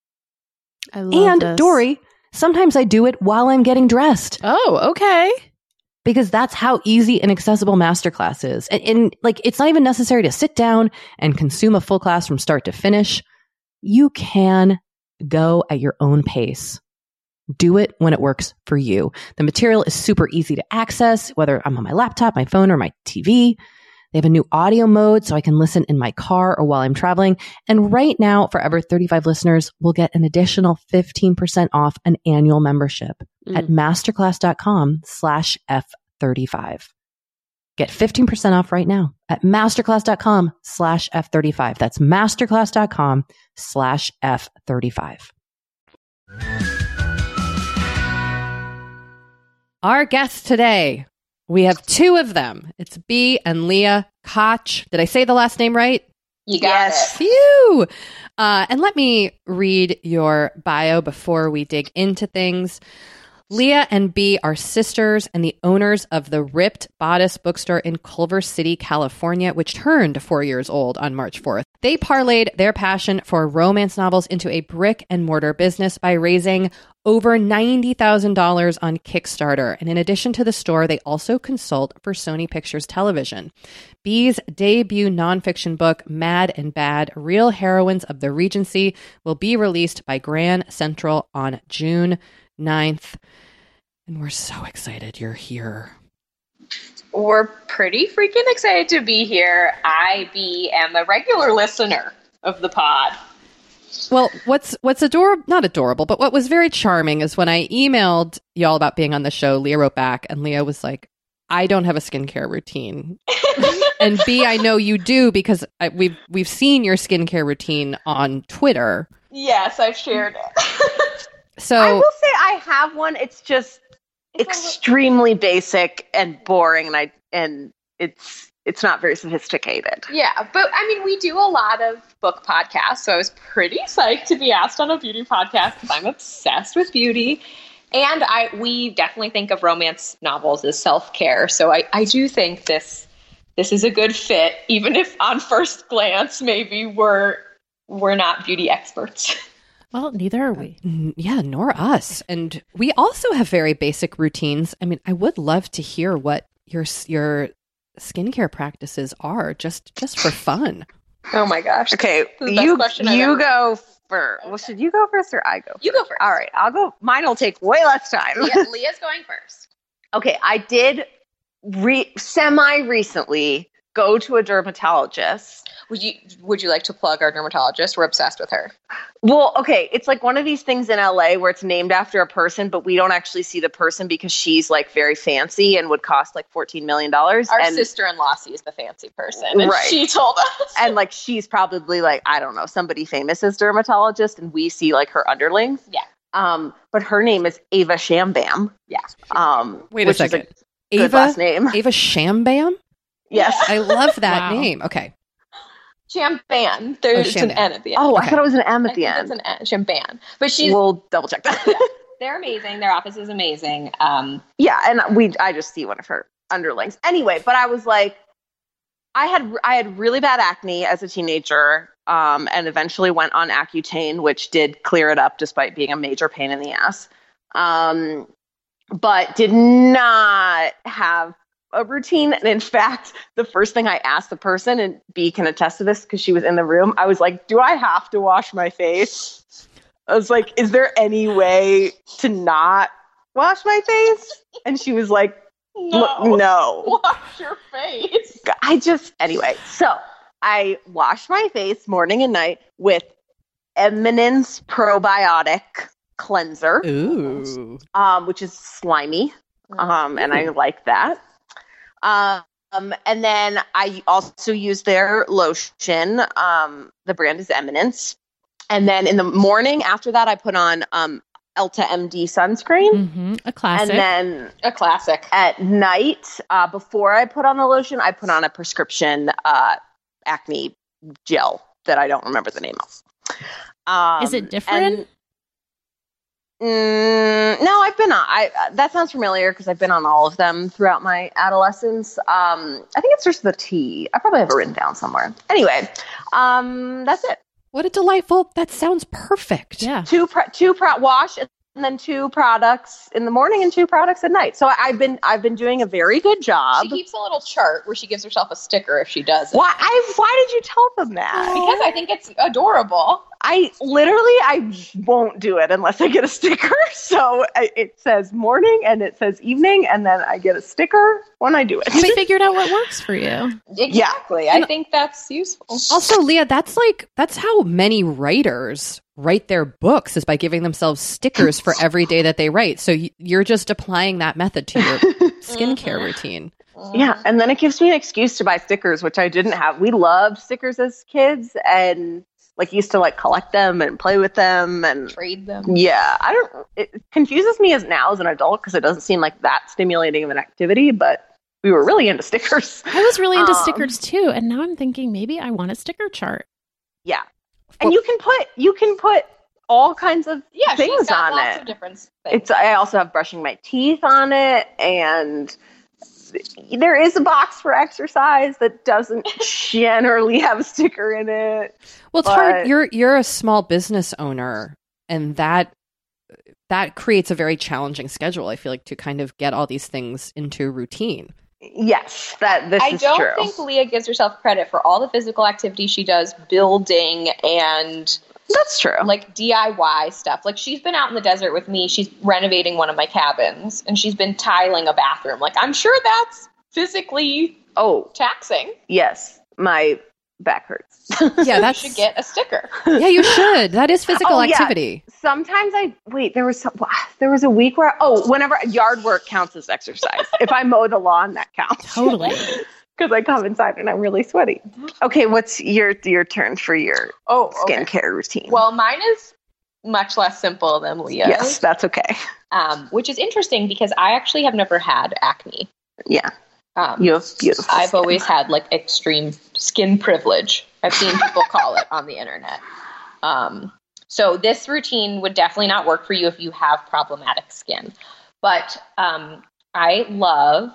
I love And this. Dory, sometimes I do it while I'm getting dressed. Oh, okay. Because that's how easy and accessible Masterclass is. And, and like, it's not even necessary to sit down and consume a full class from start to finish. You can go at your own pace. Do it when it works for you. The material is super easy to access, whether I'm on my laptop, my phone, or my T V. They have a new audio mode so I can listen in my car or while I'm traveling. And right now, Forever thirty-five listeners will get an additional fifteen percent off an annual membership Mm. at masterclass.com slash F35. Get fifteen percent off right now at masterclass.com slash F35. That's masterclass.com slash F35. Our guests today, we have two of them. It's Bea and Leah Koch. Did I say the last name right? You got it. Phew! Uh, and let me read your bio before we dig into things. Leah and Bea are sisters and the owners of the Ripped Bodice bookstore in Culver City, California, which turned four years old on March fourth. They parlayed their passion for romance novels into a brick and mortar business by raising over ninety thousand dollars on Kickstarter. And in addition to the store, they also consult for Sony Pictures Television. Bea's debut nonfiction book, Mad and Bad, Real Heroines of the Regency, will be released by Grand Central on June ninth. And we're so excited you're here. We're pretty freaking excited to be here. I be am a regular listener of the pod. Well, what's what's adorable, not adorable, but what was very charming is when I emailed y'all about being on the show, Leah wrote back and Leah was like, I don't have a skincare routine. And B, I know you do because I, we've we've seen your skincare routine on Twitter. Yes, I've shared it. So I will say I have one. It's just It's extremely basic and boring, and I and it's it's not very sophisticated. Yeah, but I mean, we do a lot of book podcasts, so I was pretty psyched to be asked on a beauty podcast because I'm obsessed with beauty. And I we definitely think of romance novels as self-care. So I, I do think this this is a good fit, even if on first glance maybe we're we're not beauty experts. Well, neither are we. N- Yeah, nor us. And we also have very basic routines. I mean, I would love to hear what your s- your skincare practices are, just just for fun. Oh my gosh. Okay, The best you question I've you ever- go first. Well, should you go first or I go? You go first. All right, I'll go. Mine will take way less time. Leah, Leah's going first. Okay, I did re- semi recently go to a dermatologist. Would you would you like to plug our dermatologist? We're obsessed with her. Well, okay, it's like one of these things in L A where it's named after a person, but we don't actually see the person because she's like very fancy and would cost like fourteen million dollars. Our and, sister-in-law sees the fancy person, and Right. she told us. and like she's probably like, I don't know, somebody famous as dermatologist, and we see like her underlings. Yeah. Um, but her name is Ava Shambam. Yeah. Um, Wait a which second. Is a good Ava last name. Ava Shambam? Yes. I love that Wow. name. Okay. Champagne. There's Oh, an Champagne. N at the end. Oh, I Okay. thought it was an M I at the think end. it's an N. Champagne. But she's We'll double check that. they're amazing. Their office is amazing. Um, Yeah, and we I just see one of her underlings. Anyway, but I was like, I had I had really bad acne as a teenager, um, and eventually went on Accutane, which did clear it up despite being a major pain in the ass. Um, but did not have a routine. And in fact, the first thing I asked the person, and B can attest to this because she was in the room, I was like, do I have to wash my face? I was like, is there any way to not wash my face? And she was like, no. no. Wash your face. I just, anyway, so I wash my face morning and night with Eminence Probiotic Cleanser, Ooh. um, which is slimy, um, and I like that. Um, and then I also use their lotion. Um, the brand is Eminence. And then in the morning after that, I put on um, Elta M D sunscreen. Mm-hmm. A classic. And then A classic. at night, uh, before I put on the lotion, I put on a prescription uh, acne gel that I don't remember the name of. Um, Is it different? and- Mm, no, I've been on. I uh, that sounds familiar because I've been on all of them throughout my adolescence. Um, I think it's just the T. I probably have it written down somewhere. Anyway, um, that's it. What a delightful. That sounds perfect. yeah. Two pro- two pro- wash and then two products in the morning and two products at night. So I- I've been I've been doing a very good job. She keeps a little chart where she gives herself a sticker if she does it. Why? I, why did you tell them that? Because I think it's adorable. I literally I won't do it unless I get a sticker. So I, it says morning and it says evening, and then I get a sticker when I do it. You figured out what works for you. Exactly. I think that's useful. Also, Leah, that's like that's how many writers write their books is by giving themselves stickers for every day that they write. So y- you're just applying that method to your skincare routine. Yeah, and then it gives me an excuse to buy stickers, which I didn't have. We loved stickers as kids, and like used to like collect them and play with them, and Trade them. yeah, I don't. It confuses me as now as an adult because it doesn't seem like that stimulating of an activity, but we were really into stickers. I was really into Um, stickers too, and now I'm thinking maybe I want a sticker chart. Yeah, and you can put you can put all kinds of Yeah, she's things got on lots it. of different things. It's I also have brushing my teeth on it, and there is a box for exercise that doesn't generally have a sticker in it. Well, it's hard. But- You're you're a small business owner, and that that creates a very challenging schedule. I feel like to kind of get all these things into routine. Yes, that this I is don't true. think Leah gives herself credit for all the physical activity she does, building and That's true. Like D I Y stuff. Like she's been out in the desert with me. She's renovating one of my cabins and she's been tiling a bathroom. Like I'm sure that's physically oh taxing. Yes. My back hurts. Yeah, that's you should get a sticker. Yeah, you should. That is physical oh, activity. Yeah. Sometimes I wait. There was some, there was a week where oh, whenever yard work counts as exercise. If I mow the lawn, that counts. Totally. Because I come inside and I'm really sweaty. Okay, what's your your turn for your oh skincare okay. routine? Well, mine is much less simple than Leah's. Yes, that's okay. Um, which is interesting because I actually have never had acne. Yeah. Um, you have beautiful I've skin. always had like extreme skin privilege. I've seen people call it on the internet. Um, so this routine would definitely not work for you if you have problematic skin. But um, I love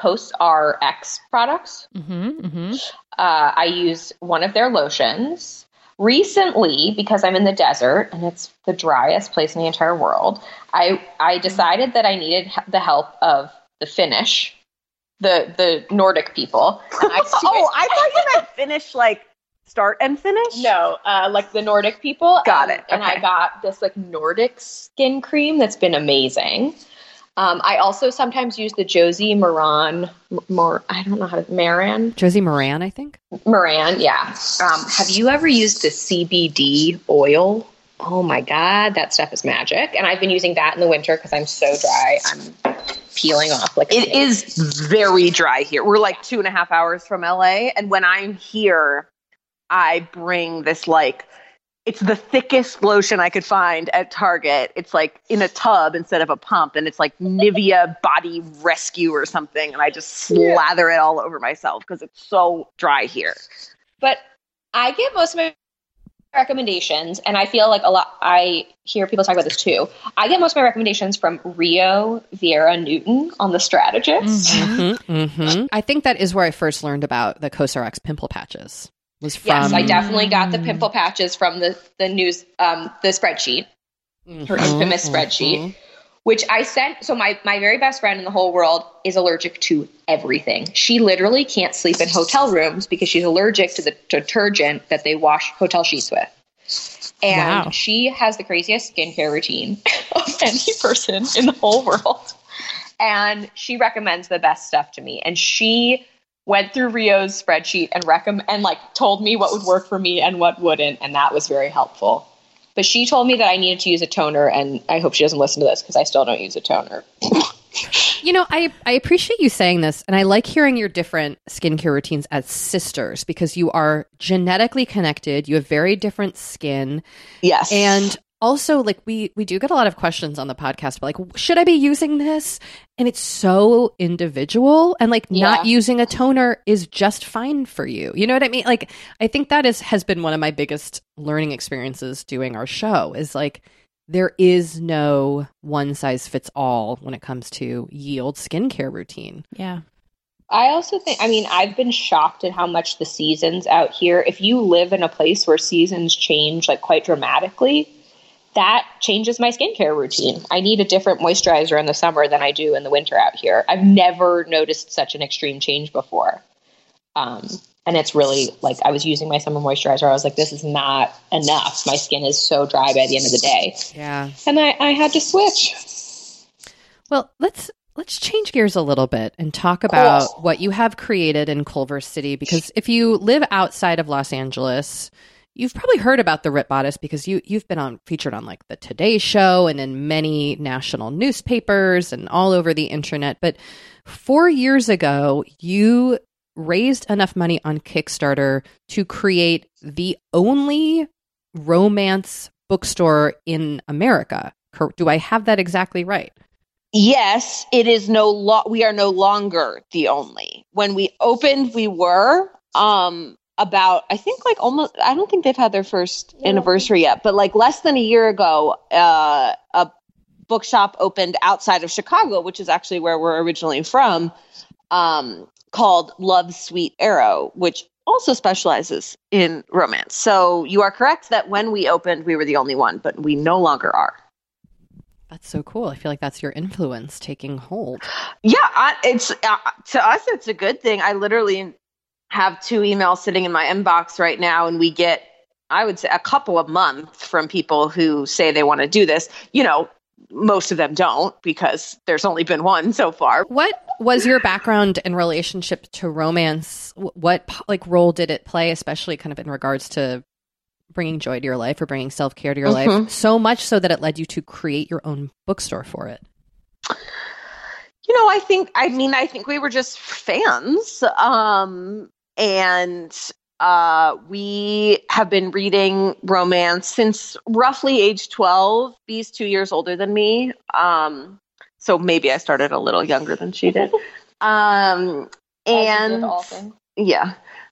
CosRx products. Mm-hmm, mm-hmm. Uh, I use one of their lotions. Recently, because I'm in the desert and it's the driest place in the entire world, I, I decided that I needed the help of the Finnish. The the Nordic people. And I oh, I thought you meant finish, like start and finish? No, uh, like the Nordic people. Got um, it. Okay. And I got this like Nordic skin cream that's been amazing. Um, I also sometimes use the Josie Maran, more I don't know how to, Maran? Josie Moran, I think. Moran, yeah. Um, have you ever used the C B D oil? Oh my God, that stuff is magic. And I've been using that in the winter because I'm so dry. I'm peeling off like a it snake. is very dry here. We're like two and a half hours from L A, and when I'm here, I bring this like it's the thickest lotion I could find at Target. It's like in a tub instead of a pump, and it's like Nivea Body Rescue or something, and I just slather it all over myself because it's so dry here. But I get most of my recommendations, and I feel like a lot, I hear people talk about this too. I get most of my recommendations from Rio Vieira Newton on The Strategist. Mm-hmm, mm-hmm. I think that is where I first learned about the CosRx pimple patches. Was from... Yes, I definitely got the pimple patches from the, the news, um, the spreadsheet, mm-hmm, her infamous mm-hmm. spreadsheet, which I sent. So my, my very best friend in the whole world is allergic to everything. She literally can't sleep in hotel rooms because she's allergic to the detergent that they wash hotel sheets with. And wow. she has the craziest skincare routine of any person in the whole world. And she recommends the best stuff to me. And she went through Rio's spreadsheet and recomm- and like told me what would work for me and what wouldn't. And that was very helpful. But she told me that I needed to use a toner, and I hope she doesn't listen to this because I still don't use a toner. You know, I, I appreciate you saying this, and I like hearing your different skincare routines as sisters because you are genetically connected. You have very different skin. Yes. And also, like, we, we do get a lot of questions on the podcast, but like, should I be using this? And it's so individual, and like Yeah. not using a toner is just fine for you. You know what I mean? Like, I think that is has been one of my biggest learning experiences doing our show is like, there is no one size fits all when it comes to yield skincare routine. Yeah. I also think, I mean, I've been shocked at how much the seasons out here, if you live in a place where seasons change like quite dramatically, that changes my skincare routine. I need a different moisturizer in the summer than I do in the winter out here. I've never noticed such an extreme change before. Um, and it's really like I was using my summer moisturizer. I was like, this is not enough. My skin is so dry by the end of the day. Yeah. And I, I had to switch. Well, let's let's change gears a little bit and talk about Cool. what you have created in Culver City. Because if you live outside of Los Angeles, you've probably heard about the Rip Bodice because you you've been on featured on like the Today Show and in many national newspapers and all over the internet. But four years ago, you raised enough money on Kickstarter to create the only romance bookstore in America. Cor- Do I have that exactly right? Yes, it is no lo- we are no longer the only. When we opened, we were um about I think like almost I don't think they've had their first anniversary yet, but like less than a year ago, uh a bookshop opened outside of Chicago, which is actually where we're originally from, um called Love's Sweet Arrow, which also specializes in romance. So you are correct that when we opened, we were the only one, but we no longer are. That's so cool. I feel like that's your influence taking hold. Yeah, I, it's uh, to us, it's a good thing. I literally have two emails sitting in my inbox right now, and we get I would say a couple of months from people who say they want to do this. You know, most of them don't because there's only been one so far. What was your background and relationship to romance? What like role did it play, especially kind of in regards to bringing joy to your life or bringing self-care to your mm-hmm. life? So much so that it led you to create your own bookstore for it. You know, I think, I mean, I think we were just fans. Um, and uh, we have been reading romance since roughly age twelve. Bee's two years older than me. Um, so maybe I started a little younger than she did. Um, and yeah.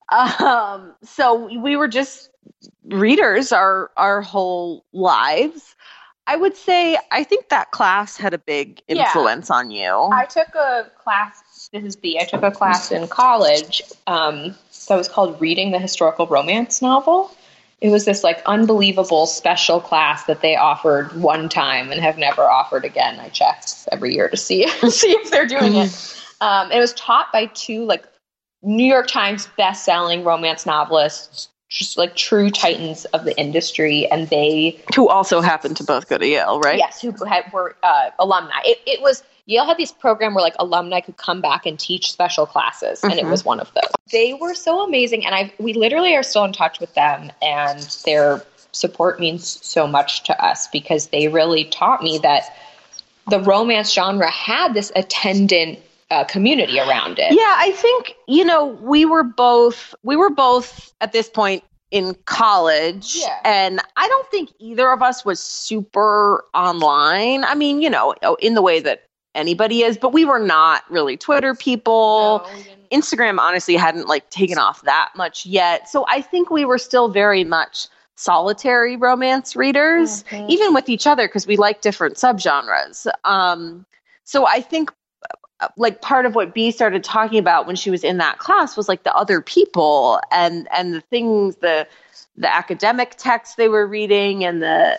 Um, so we were just readers our, our whole lives. I would say, I think that class had a big influence yeah. on you. I took a class, this is B, I took a class in college um, that was called Reading the Historical Romance Novel. It was this like unbelievable special class that they offered one time and have never offered again. I checked every year to see, see if they're doing it. Um, it was taught by two like New York Times best-selling romance novelists, just like true titans of the industry, and they who also happened to both go to Yale, right? Yes, who had, were uh, alumni. It, it was Yale had this program where like alumni could come back and teach special classes, mm-hmm. and it was one of those. They were so amazing, and I we literally are still in touch with them, and their support means so much to us because they really taught me that the romance genre had this attendant Uh, community around it. Yeah, I think, you know, we were both, we were both at this point in college, yeah. and I don't think either of us was super online. I mean, you know, in the way that anybody is, but we were not really Twitter people. No, Instagram honestly hadn't like taken off that much yet. So I think we were still very much solitary romance readers, mm-hmm. even with each other, because we like different subgenres. Um, so I think like part of what Bee started talking about when she was in that class was like the other people and, and the things, the, the academic texts they were reading and the,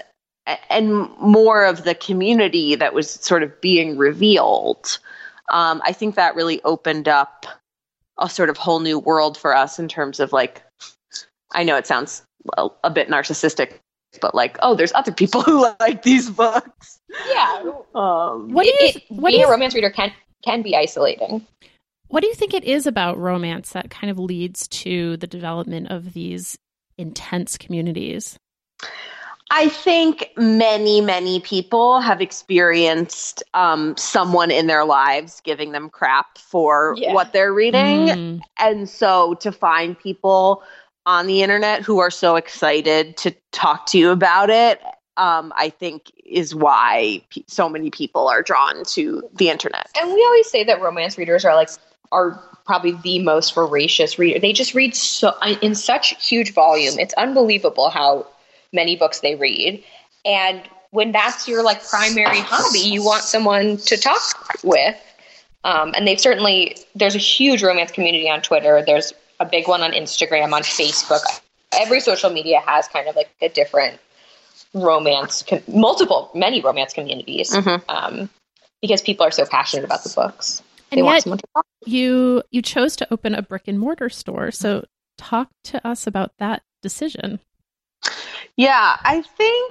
and more of the community that was sort of being revealed. Um, I think that really opened up a sort of whole new world for us in terms of like, I know it sounds a, a bit narcissistic, but like, oh, there's other people who like these books. Yeah. Um, what do you, it, what being do you, a romance reader can can be isolating. What do you think it is about romance that kind of leads to the development of these intense communities? I think many, many people have experienced um, someone in their lives giving them crap for yeah. what they're reading. Mm. And so to find people on the internet who are so excited to talk to you about it, Um, I think is why p- so many people are drawn to the internet. And we always say that romance readers are like, are probably the most voracious reader. They just read so in such huge volume. It's unbelievable how many books they read. And when that's your like primary hobby, you want someone to talk with. Um, and they've certainly, there's a huge romance community on Twitter. There's a big one on Instagram, on Facebook. Every social media has kind of like a different romance, com- multiple, many romance communities, mm-hmm. um, because people are so passionate about the books. And they yet want someone to talk. You, you chose to open a brick and mortar store. So talk to us about that decision. Yeah, I think,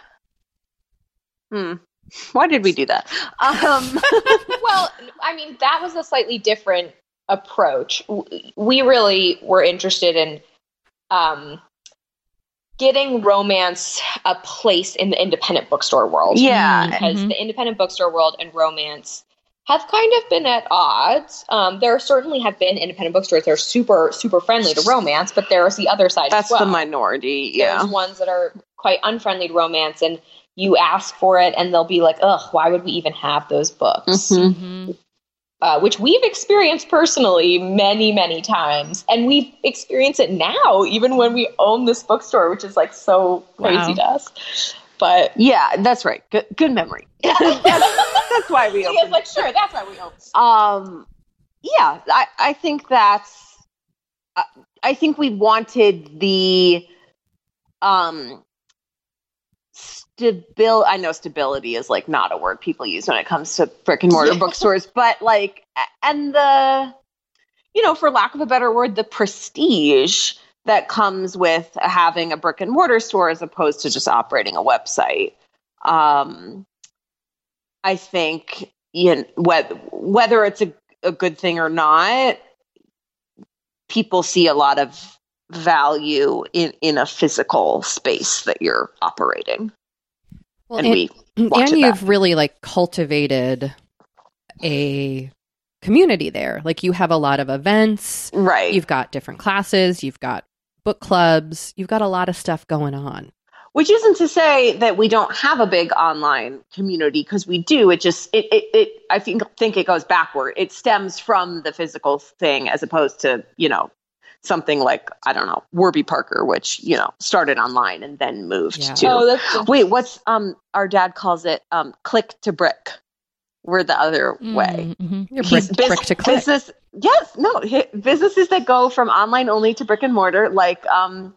hmm, why did we do that? Um, well, I mean, that was a slightly different approach. We really were interested in, um, getting romance a place in the independent bookstore world. Yeah. Because mm-hmm. the independent bookstore world and romance have kind of been at odds. Um, there certainly have been independent bookstores that are super, super friendly to romance, but there's the other side That's as well. the minority, yeah. There's ones that are quite unfriendly to romance, and you ask for it, and they'll be like, ugh, why would we even have those books? Mm-hmm. Uh, which we've experienced personally many, many times. And we experience it now, even when we own this bookstore, which is like so crazy wow. to us. But yeah, that's right. Good, good memory. that's, that's why we opened. He was like, sure, that's why we opened. Um, yeah, I, I think that's, uh, I think we wanted the, um, Stabil- I know stability is like not a word people use when it comes to brick and mortar bookstores, but like, and the, you know, for lack of a better word, the prestige that comes with having a brick and mortar store as opposed to just operating a website. Um, I think, you know, whether, whether it's a, a good thing or not, people see a lot of value in, in a physical space that you're operating. Well, and, and we and you've really like cultivated a community there. Like you have a lot of events, right? You've got different classes, you've got book clubs, you've got a lot of stuff going on. Which isn't to say that we don't have a big online community, because we do. It just, it, it, it I think, think it goes backward. It stems from the physical thing as opposed to, you know, something like, I don't know, Warby Parker, which, you know, started online and then moved yeah. to, oh, that's wait, what's, um, our dad calls it, um, click to brick. We're the other mm, way. Mm-hmm. Brick, He's, biz- brick to click. Business, yes, no, businesses that go from online only to brick and mortar, like, um,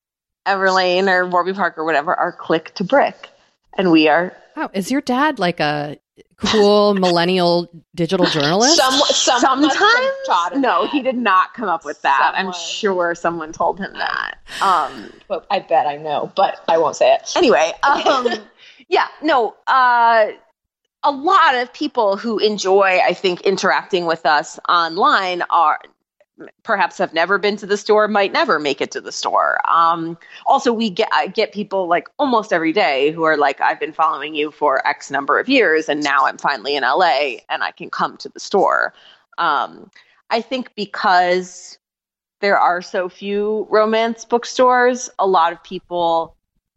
Everlane or Warby Parker or whatever, are click to brick. And we are. Wow. Is your dad like a cool millennial digital journalist? Some, some Sometimes. No, that. He did not come up with that. Someone. I'm sure someone told him that. Um, but I bet I know, but I won't say it. Anyway. Um, yeah, no, uh, a lot of people who enjoy, I think, interacting with us online are perhaps have never been to the store, might never make it to the store. Um, also, we get I get people like almost every day who are like, I've been following you for X number of years, and now I'm finally in L A and I can come to the store. Um, I think because there are so few romance bookstores, a lot of people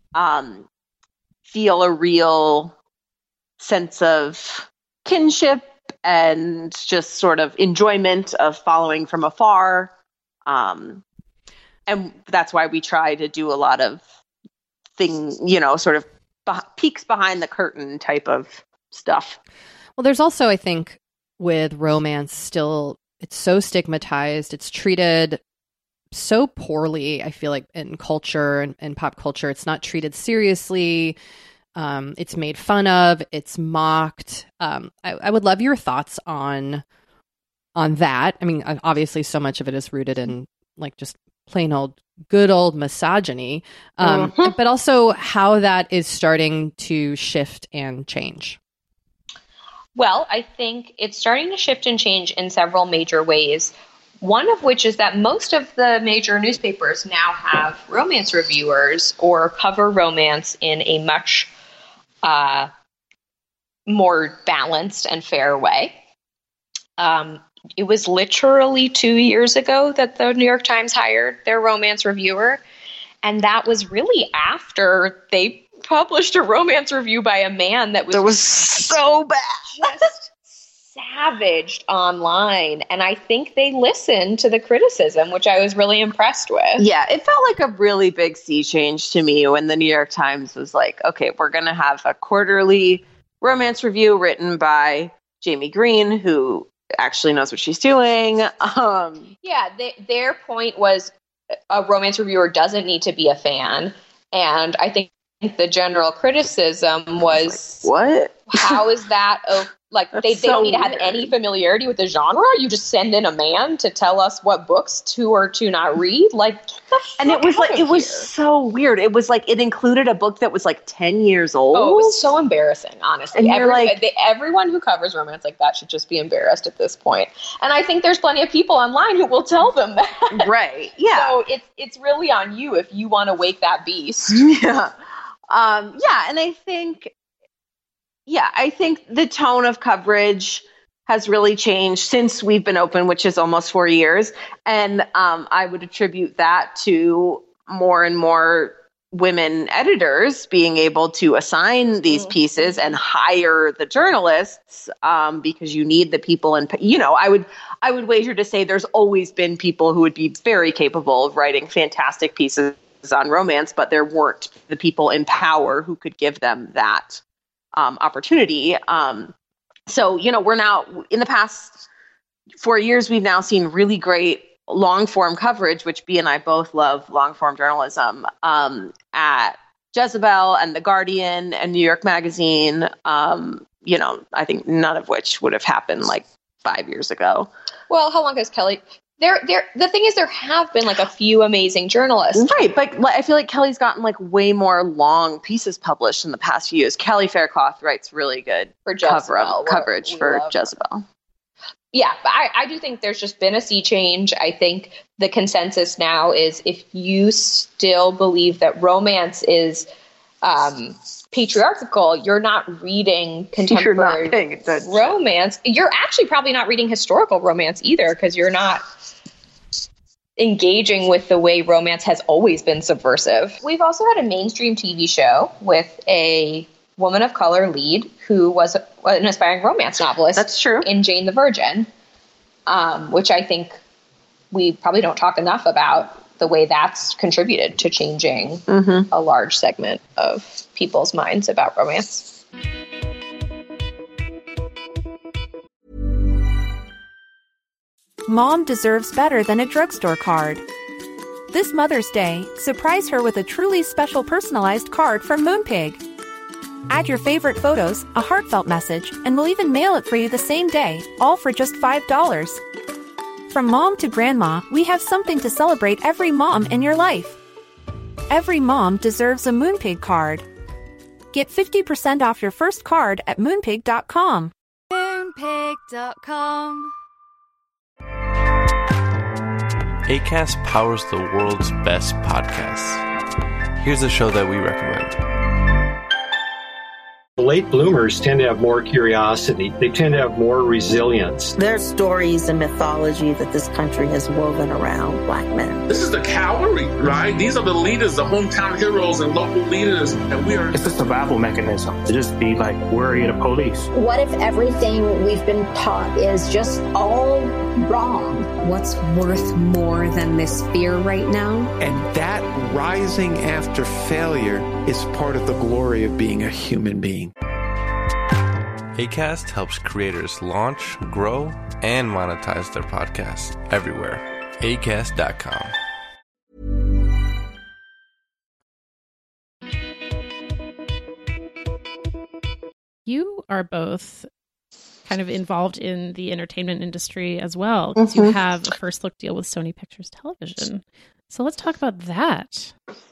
um, feel a real sense of kinship and just sort of enjoyment of following from afar. Um, and that's why we try to do a lot of thing, you know, sort of be- peeks behind the curtain type of stuff. Well, there's also, I think, with romance still, it's so stigmatized. It's treated so poorly, I feel like, in culture and, and pop culture. It's not treated seriously. Um, it's made fun of. It's mocked. Um, I, I would love your thoughts on on that. I mean, obviously, so much of it is rooted in like just plain old, good old misogyny, um, mm-hmm. but also how that is starting to shift and change. Well, I think it's starting to shift and change in several major ways. One of which is that most of the major newspapers now have romance reviewers or cover romance in a much uh, more balanced and fair way. Um, it was literally two years ago that the New York Times hired their romance reviewer. And that was really after they published a romance review by a man that was, that was so bad. Just savaged online. And I think they listened to the criticism, which I was really impressed with. Yeah, it felt like a really big sea change to me when the New York Times was like, okay, we're going to have a quarterly romance review written by Jamie Green, who actually knows what she's doing. Um, yeah, they, their point was a romance reviewer doesn't need to be a fan. And I think the general criticism was, like, what? How is that? Oh, like they, they so don't need to have weird. any familiarity with the genre. You just send in a man to tell us what books to or to not read. Like, get the fuck and it was out like of it was here. so weird. It was like it included a book that was like ten years old. Oh, it was so embarrassing, honestly. And you're Every, like, they, everyone who covers romance like that should just be embarrassed at this point. And I think there's plenty of people online who will tell them that. Right? Yeah. So it's it's really on you if you want to wake that beast. Yeah. Um, yeah, and I think, yeah, I think the tone of coverage has really changed since we've been open, which is almost four years. And um, I would attribute that to more and more women editors being able to assign these mm-hmm. pieces and hire the journalists um, because you need the people. And, you know, I would I would wager to say there's always been people who would be very capable of writing fantastic pieces on romance, but there weren't the people in power who could give them that um, opportunity. Um, so, you know, we're now in the past four years, we've now seen really great long form coverage, which B and I both love long form journalism um, at Jezebel and The Guardian and New York Magazine. Um, you know, I think none of which would have happened like five years ago. Well, how long has Kelly There, there. The thing is, there have been like a few amazing journalists, right? But I feel like Kelly's gotten like way more long pieces published in the past few years. Kelly Faircloth writes really good for cover Jezebel, coverage for Jezebel. Her. Yeah, but I, I do think there's just been a sea change. I think the consensus now is if you still believe that romance is um, patriarchal, you're not reading contemporary you're not romance. You're actually probably not reading historical romance either, because you're not engaging with the way romance has always been subversive. We've also had a mainstream T V show with a woman of color lead who was an aspiring romance novelist. That's true. In Jane the Virgin, um, which I think we probably don't talk enough about the way that's contributed to changing mm-hmm. a large segment of people's minds about romance. Mom deserves better than a drugstore card. This Mother's Day, surprise her with a truly special personalized card from Moonpig. Add your favorite photos, a heartfelt message, and we'll even mail it for you the same day, all for just five dollars. From mom to grandma, we have something to celebrate every mom in your life. Every mom deserves a Moonpig card. Get fifty percent off your first card at moonpig dot com. moonpig dot com. Acast powers the world's best podcasts. Here's a show that we recommend. Late bloomers tend to have more curiosity. They tend to have more resilience. There's stories and mythology that this country has woven around Black men. This is the cavalry, right? These are the leaders, the hometown heroes and local leaders. And we are... It's a survival mechanism to just be like worried of police. What if everything we've been taught is just all wrong? What's worth more than this fear right now? And that rising after failure is part of the glory of being a human being. Acast helps creators launch, grow, and monetize their podcasts everywhere. acast dot com. You are both kind of involved in the entertainment industry as well, because mm-hmm. you have a first look deal with Sony Pictures Television. So let's talk about that.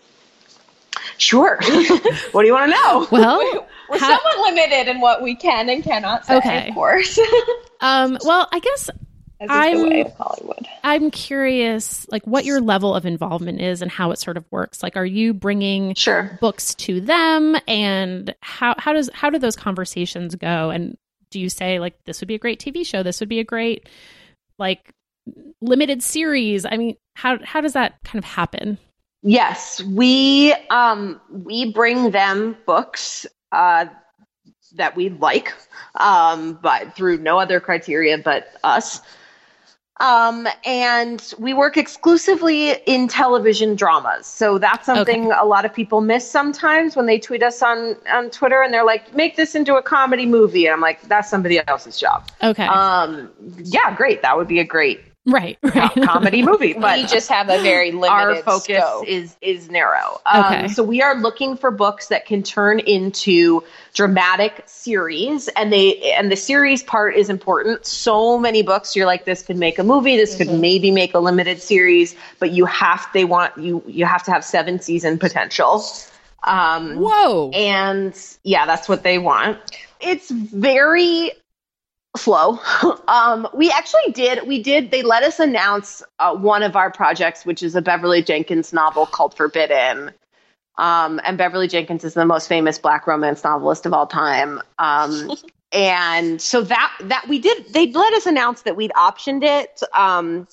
Sure. What do you want to know? Well, we're ha- somewhat limited in what we can and cannot say, okay. of course. um, well, I guess As is I'm, the way of Hollywood. I'm curious, like, what your level of involvement is and how it sort of works. Like, are you bringing sure. books to them, and how how does how do those conversations go? And do you say, like, this would be a great T V show, this would be a great, like, limited series? I mean, how how does that kind of happen? Yes, we um, we bring them books uh, that we like, um, but through no other criteria but us. Um, and we work exclusively in television dramas. So that's something okay. a lot of people miss sometimes when they tweet us on, on Twitter and they're like, make this into a comedy movie. And I'm like, that's somebody else's job. Okay. Um, yeah, great. That would be a great right, right. comedy movie. But we just have a very limited our focus scope. is is narrow. Um, okay. So we are looking for books that can turn into dramatic series, and they and the series part is important. So many books, you're like, this could make a movie, this mm-hmm. could maybe make a limited series, but you have they want you you have to have seven season potential. Um, Whoa! And yeah, that's what they want. It's very slow. um, we actually did, we did, they let us announce uh, one of our projects, which is a Beverly Jenkins novel called Forbidden. Um, and Beverly Jenkins is the most famous Black romance novelist of all time. Um, and so that, that we did, they let us announce that we'd optioned it. Um,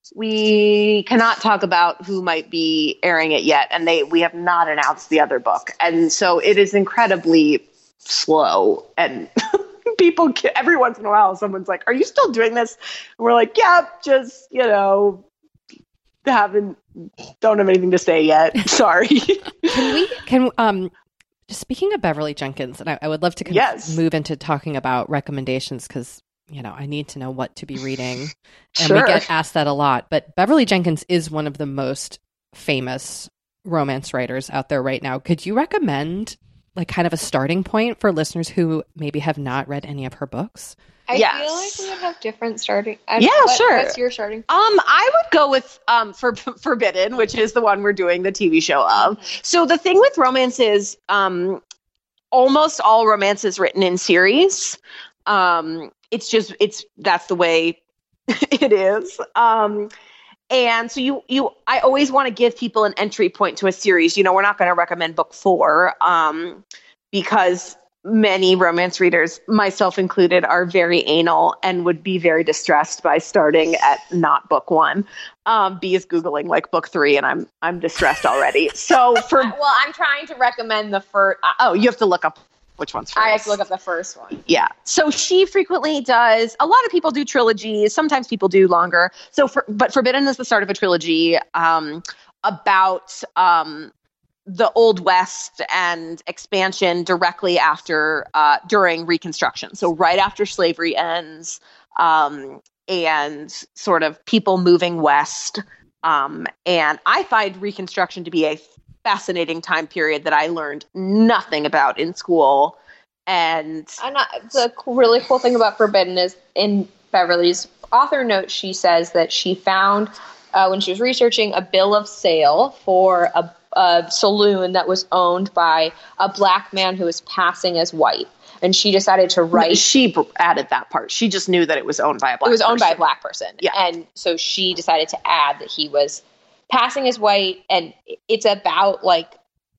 we cannot talk about who might be airing it yet. And they, we have not announced the other book. And so it is incredibly slow, and people get, every once in a while, someone's like, are you still doing this? And we're like, yeah, just, you know, haven't, don't have anything to say yet. Sorry. Can we, can, um, speaking of Beverly Jenkins, and I, I would love to kind yes. of move into talking about recommendations, because, you know, I need to know what to be reading. And sure. we get asked that a lot. But Beverly Jenkins is one of the most famous romance writers out there right now. Could you recommend like kind of a starting point for listeners who maybe have not read any of her books? I Yes. feel like we would have different starting. I, Yeah, what, sure. What's your starting? Um, I would go with um for Forbidden, which is the one we're doing the T V show of. So the thing with romance is um almost all romance is written in series. Um, it's just it's that's the way it is. Um, and so you you I always want to give people an entry point to a series. You know, we're not going to recommend book four um because many romance readers, myself included, are very anal and would be very distressed by starting at not book one. Um, B is Googling like book three, and I'm I'm distressed already. So for well, I'm trying to recommend the first. Uh, oh, you have to look up which one's first. I have to look up the first one. Yeah. So she frequently does. A lot of people do trilogies. Sometimes people do longer. So for but Forbidden is the start of a trilogy um, about. Um, the Old West and expansion directly after, uh, during Reconstruction. So right after slavery ends, um, and sort of people moving west. Um, and I find Reconstruction to be a fascinating time period that I learned nothing about in school. And I'm not, the really cool thing about Forbidden is in Beverly's author note, she says that she found, uh, when she was researching, a bill of sale for a a saloon that was owned by a black man who was passing as white. And she decided to write. She added that part. She just knew that it was owned by a black person. It was owned by a black person. Yeah. And so she decided to add that he was passing as white. And it's about like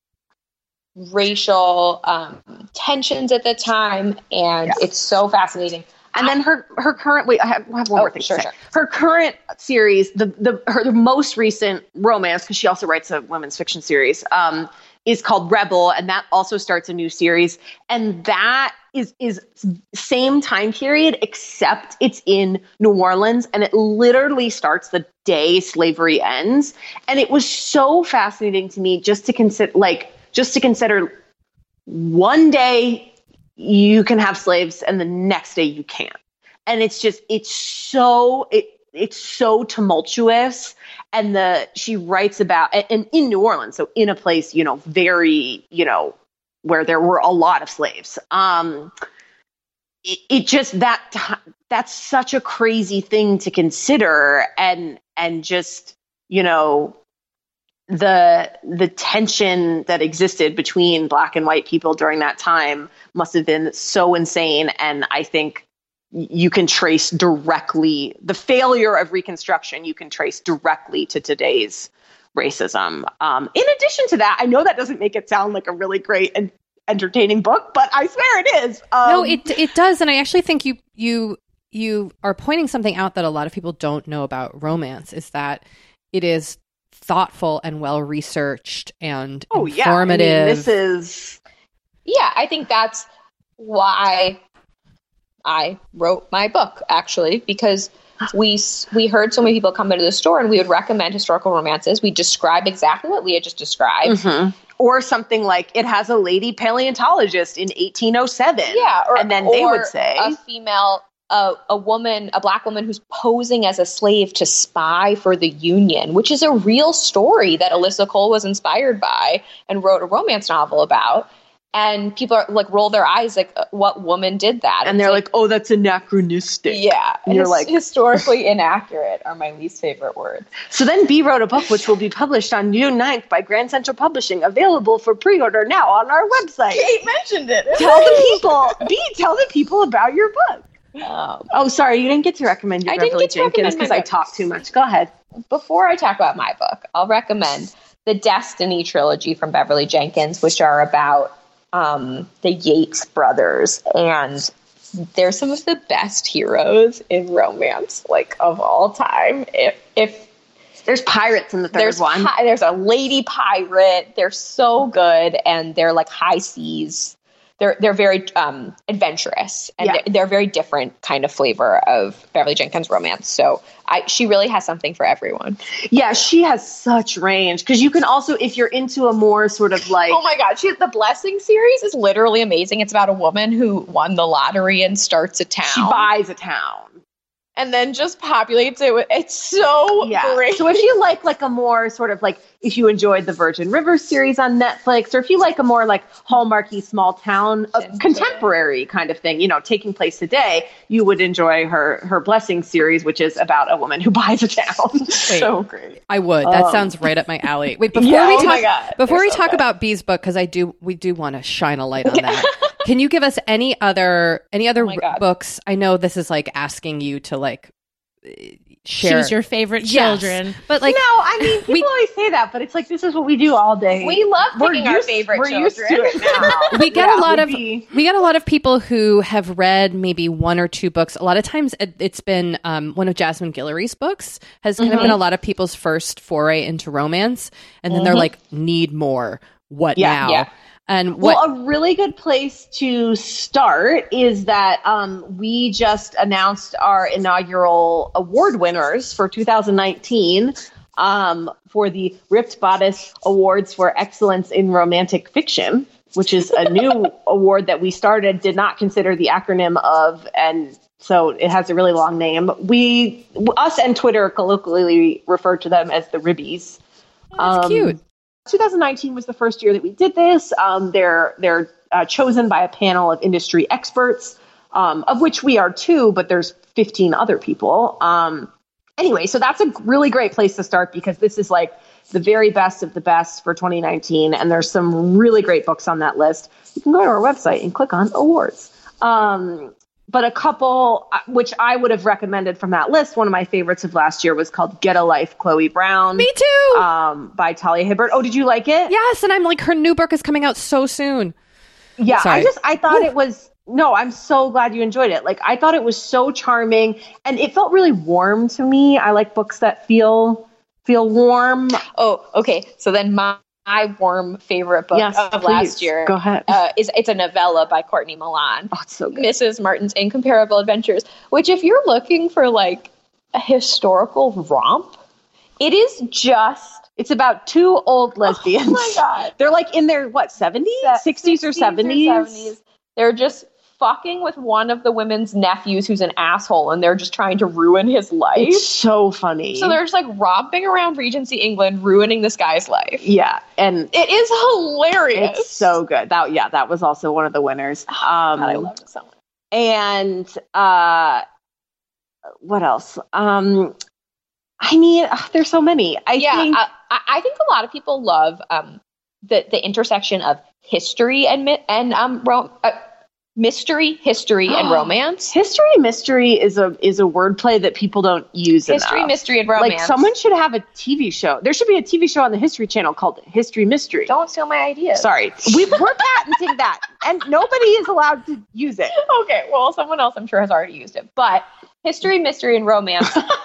racial um, tensions at the time. And yeah. it's so fascinating. And then her her current wait, I have, I have one oh, more thing sure, to say. Sure. Her current series, the the her the most recent romance, because she also writes a women's fiction series, um, is called Rebel, and that also starts a new series. And that is is same time period, except it's in New Orleans, and it literally starts the day slavery ends. And it was so fascinating to me just to consider, like, just to consider one day you can have slaves and the next day you can't. And it's just, it's so, it, it's so tumultuous. And the, she writes about, and in New Orleans, so in a place, you know, very, you know, where there were a lot of slaves. Um, it, it just, that, that's such a crazy thing to consider. And, and just, you know, the the tension that existed between black and white people during that time must have been so insane. And I think you can trace directly the failure of Reconstruction. You can trace directly to today's racism. Um, in addition to that, I know that doesn't make it sound like a really great and entertaining book, but I swear it is. Um, no, it it does. And I actually think you you you are pointing something out that a lot of people don't know about romance, is that it is thoughtful and well researched and oh, informative. Yeah. I mean, this is yeah. I think that's why I wrote my book, actually, because we we heard so many people come into the store and we would recommend historical romances. We describe exactly what we had just described, mm-hmm. or something like it has a lady paleontologist in eighteen oh seven. Yeah, or, and then or they would say a female. A, a woman, a black woman who's posing as a slave to spy for the Union, which is a real story that Alyssa Cole was inspired by and wrote a romance novel about. And people are like, roll their eyes, like, what woman did that? And, and they're like, like, oh, that's anachronistic. Yeah. And you're like, historically inaccurate are my least favorite words. So then B wrote a book, which will be published on June ninth by Grand Central Publishing, available for pre-order now on our website. Kate mentioned it. Tell the people, B, tell the people about your book. Um, oh, sorry, you didn't get to recommend your Beverly Jenkins because I talked too much. Go ahead. Before I talk about my book, I'll recommend the Destiny trilogy from Beverly Jenkins, which are about um, the Yates brothers. And they're some of the best heroes in romance, like, of all time. If, if There's pirates in the third there's one. Pi- there's a lady pirate. They're so good, and they're like high seas. They're they're very um, adventurous, and Yeah. they're, they're a very different kind of flavor of Beverly Jenkins romance. So I she really has something for everyone. Yeah, she has such range, because you can also, if you're into a more sort of like, Oh my God, she the Blessing series is literally amazing. It's about a woman who won the lottery and starts a town. she buys a town. and then just populates it with, it's so Yeah. great. So if you like like a more sort of like, if you enjoyed the Virgin River series on Netflix, or if you like a more like Hallmarky small town uh, contemporary kind of thing, you know, taking place today, you would enjoy her her Blessing series, which is about a woman who buys a town. So great. I would. That Um, sounds right up my alley. Wait, before Yeah, we oh talk, my God. before They're we so talk good. about Bee's book, because I do, we do want to shine a light on that. Can you give us any other any other my God. books? I know this is like asking you to like share Choose your favorite Yes. children. but like no, I mean, people always say that, but it's like, this is what we do all day. We love We're picking our used- favorite we're children. used to it now. we get Yeah, a lot we'd of be- we get a lot of people who have read maybe one or two books. A lot of times it, it's been um, one of Jasmine Guillory's books has kind of Mhm. been a lot of people's first foray into romance, and then they're Mhm. like, need more. What Yeah, now? yeah. And what? Well, a really good place to start is that um, we just announced our inaugural award winners for two thousand nineteen um, for the Ripped Bodice Awards for Excellence in Romantic Fiction, which is a new award that we started, did not consider the acronym of, and so it has a really long name. We, us and Twitter colloquially refer to them as the Ribbies. That's cute. twenty nineteen was the first year that we did this. Um, they're they're uh, chosen by a panel of industry experts, um, of which we are two, but there's fifteen other people. Um, anyway, so that's a really great place to start, because this is like the very best of the best for twenty nineteen, and there's some really great books on that list. You can go to our website and click on awards. Um, But a couple, uh, which I would have recommended from that list, one of my favorites of last year was called Get a Life, Chloe Brown. Me too. Um, by Talia Hibbert. Oh, did you like it? Yes, and I'm like, her new book is coming out so soon. Yeah, Sorry. I just, I thought it was, no, I'm so glad you enjoyed it. Like, I thought it was so charming, and it felt really warm to me. I like books that feel, feel warm. Oh, okay. So then my, my warm favorite book Yes, of please. last year Go ahead. Uh, is it's a novella by Courtney Milan. Oh, it's so good. Missus Martin's Incomparable Adventures, which if you're looking for like a historical romp, it is just, It's about two old lesbians. oh my God. They're like in their, what, seventies? sixties or seventies? They're just fucking with one of the women's nephews who's an asshole, and they're just trying to ruin his life. It's so funny. So they're just like romping around Regency England, ruining this guy's life. Yeah, and It is hilarious. it's so good. That yeah, that was also one of the winners. Um, God, I love it so much. and uh, what else? Um, I mean, ugh, there's so many. I yeah, think I, I think a lot of people love um, the the intersection of history and mi- and um rom- uh, mystery, history, and romance. history mystery is a is a wordplay that people don't use History, enough. mystery, and romance. Like, someone should have a T V show. There should be a T V show on the History Channel called History Mystery. Don't steal my idea. Sorry, we, we're patenting that, and nobody is allowed to use it. Okay, well, someone else I'm sure has already used it. But history, mystery, and romance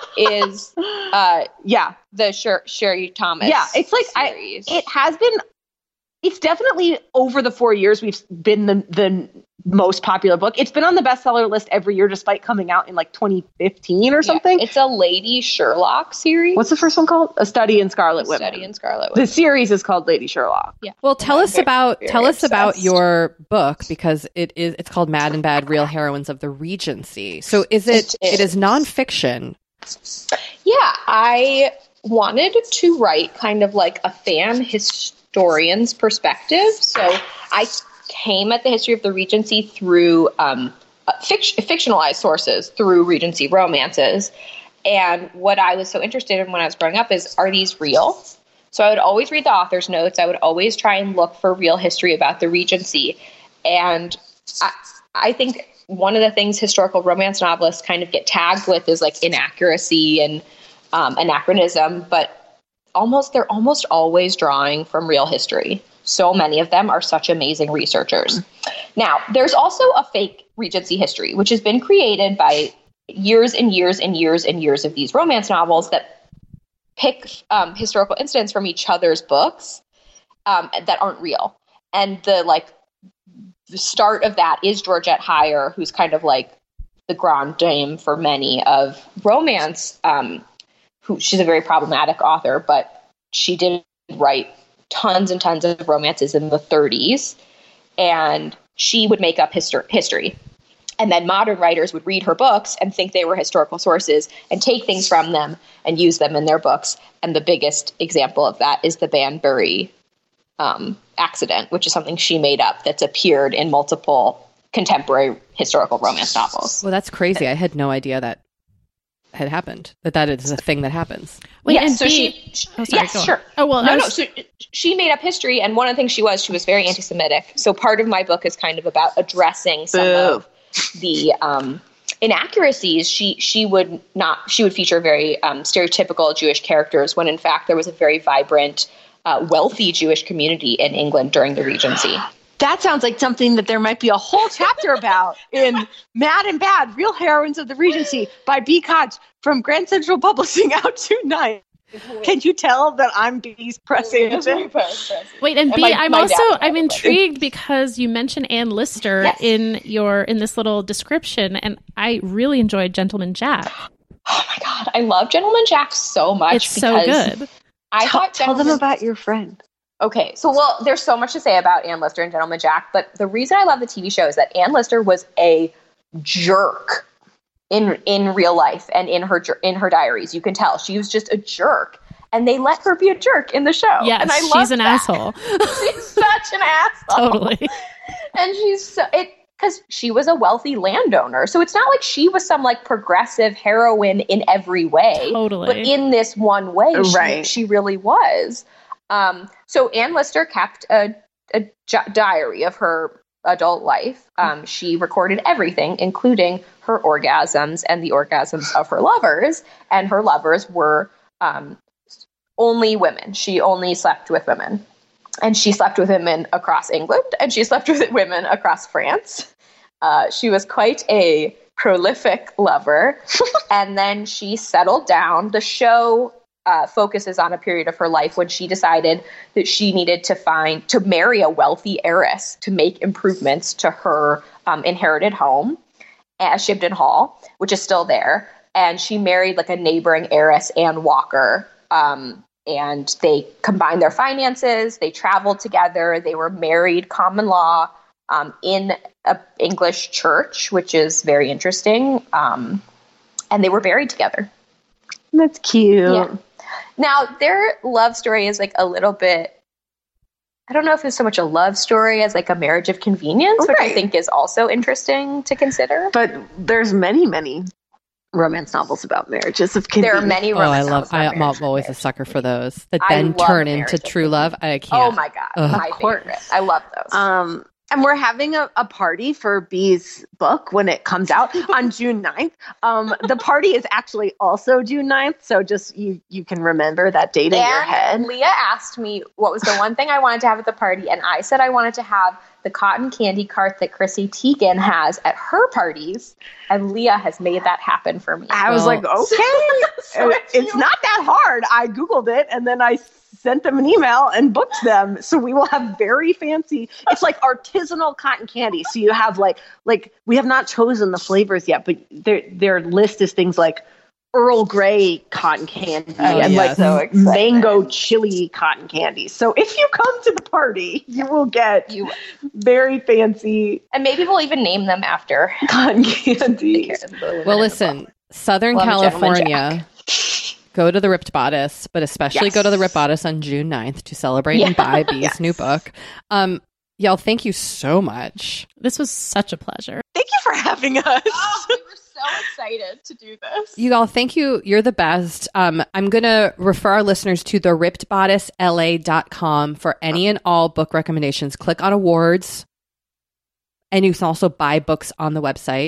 is uh Yeah, the Sher- Sherry Thomas. yeah. It's like series. I. It has been. It's definitely over the four years we've been the the most popular book. It's been on the bestseller list every year, despite coming out in like twenty fifteen or something. Yeah, it's a Lady Sherlock series. What's the first one called? A Study in Scarlet Women. Study in Scarlet The Women. series is called Lady Sherlock. Yeah. Well, tell I'm us very- about very tell us about obsessed. your book, because it is it's called Mad and Bad: Real Heroines of the Regency. So is it It it is is. nonfiction? Yeah, I wanted to write kind of like a fan historian's perspective. So I came at the history of the Regency through um, uh, fict- fictionalized sources, through Regency romances. And what I was so interested in when I was growing up is, are these real? So I would always read the author's notes. I would always try and look for real history about the Regency. And I, I think one of the things historical romance novelists kind of get tagged with is like inaccuracy and um, anachronism, but almost they're almost always drawing from real history. So many of them are such amazing researchers. Now, there's also a fake Regency history, which has been created by years and years and years and years of these romance novels that pick um, historical incidents from each other's books um, that aren't real. And the like the start of that is Georgette Heyer, who's kind of like the grande dame for many of romance. Um, who she's a very problematic author, but she did write tons and tons of romances in the thirties, and she would make up histor- history. And then modern writers would read her books and think they were historical sources and take things from them and use them in their books. And the biggest example of that is the Banbury um, accident, which is something she made up that's appeared in multiple contemporary historical romance novels. Well, that's crazy. I had no idea that had happened, that that is a thing that happens. Wait, yes, and so B- she, she oh, sorry, yes, sure. Oh, well, no, was... no. So she made up history, and one of the things she was, she was very anti-Semitic. So part of my book is kind of about addressing some Boo. of the um, inaccuracies. She she would not. She would feature very um, stereotypical Jewish characters, when in fact there was a very vibrant, uh, wealthy Jewish community in England during the Regency. That sounds like something that there might be a whole chapter about in Mad and Bad, Real Heroines of the Regency by B. Koch from Grand Central Publishing, out June ninth. Can you tell that I'm B's press agent? Wait, and And B, my- I'm my also dad, I'm by the way. intrigued because you mentioned Anne Lister Yes. in your in this little description, and I really enjoyed Gentleman Jack. Oh my God, I love Gentleman Jack so much. It's so because good. I Tell, thought tell them Gentleman- about your friend. Okay, so well, there's so much to say about Anne Lister and Gentleman Jack, but the reason I love the T V show is that Anne Lister was a jerk in in real life and in her jer- in her diaries. You can tell she was just a jerk, and they let her be a jerk in the show. Yes, and I she's love an that. asshole. She's such an asshole. Totally. And she's so, it because she was a wealthy landowner, so it's not like she was some like progressive heroine in every way. Totally. But in this one way, she, Right. she really was. Um, so Anne Lister kept a, a j- diary of her adult life. Um, she recorded everything, including her orgasms and the orgasms of her lovers. And her lovers were um, only women. She only slept with women. And she slept with women across England, and she slept with women across France. Uh, she was quite a prolific lover. And then she settled down. The show Uh, focuses on a period of her life when she decided that she needed to find to marry a wealthy heiress to make improvements to her um, inherited home at Shibden Hall, which is still there. And she married like a neighboring heiress, Anne Walker. Um, and they combined their finances. They traveled together. They were married common law um, in an English church, which is very interesting. Um, and they were buried together. That's cute. Yeah. Now, their love story is like a little bit, I don't know if it's so much a love story as like a marriage of convenience, which I Right. think is also interesting to consider. But there's many, many romance novels about marriages of convenience. There are many Oh, I romance love. novels about I, I'm marriage. always a sucker for those that I then love turn marriage into of true love. I can't. Oh my God, Ugh. my favorite. I love those. Um, and we're having a, a party for B's book when it comes out on June ninth. Um, the party is actually also June ninth, so just you you can remember that date in your head. And Leah asked me what was the one thing I wanted to have at the party, and I said I wanted to have the cotton candy cart that Chrissy Teigen has at her parties, and Leah has made that happen for me. I was Well- like, okay, So if it's you- not that hard. I Googled it and then I sent them an email and booked them. So we will have very fancy, it's like artisanal cotton candy. So you have like, like we have not chosen the flavors yet, but their, their list is things like Earl Grey cotton candy Oh, and yes. like So exciting. mango chili cotton candy. So if you come to the party, you will get You- very fancy And maybe we'll even name them after cotton candy. Well, listen, Southern Love Gentleman California, go to the Ripped Bodice, but especially Yes. go to the Ripped Bodice on June ninth to celebrate and Yeah. buy B's Yes. new book. Um, y'all, thank you so much. This was such a pleasure. Thank you for having us. Oh, we were so excited to do this. You all, thank you. You're the best. Um, I'm going to refer our listeners to the ripped bodice L A dot com for any and all book recommendations. Click on awards, and you can also buy books on the website.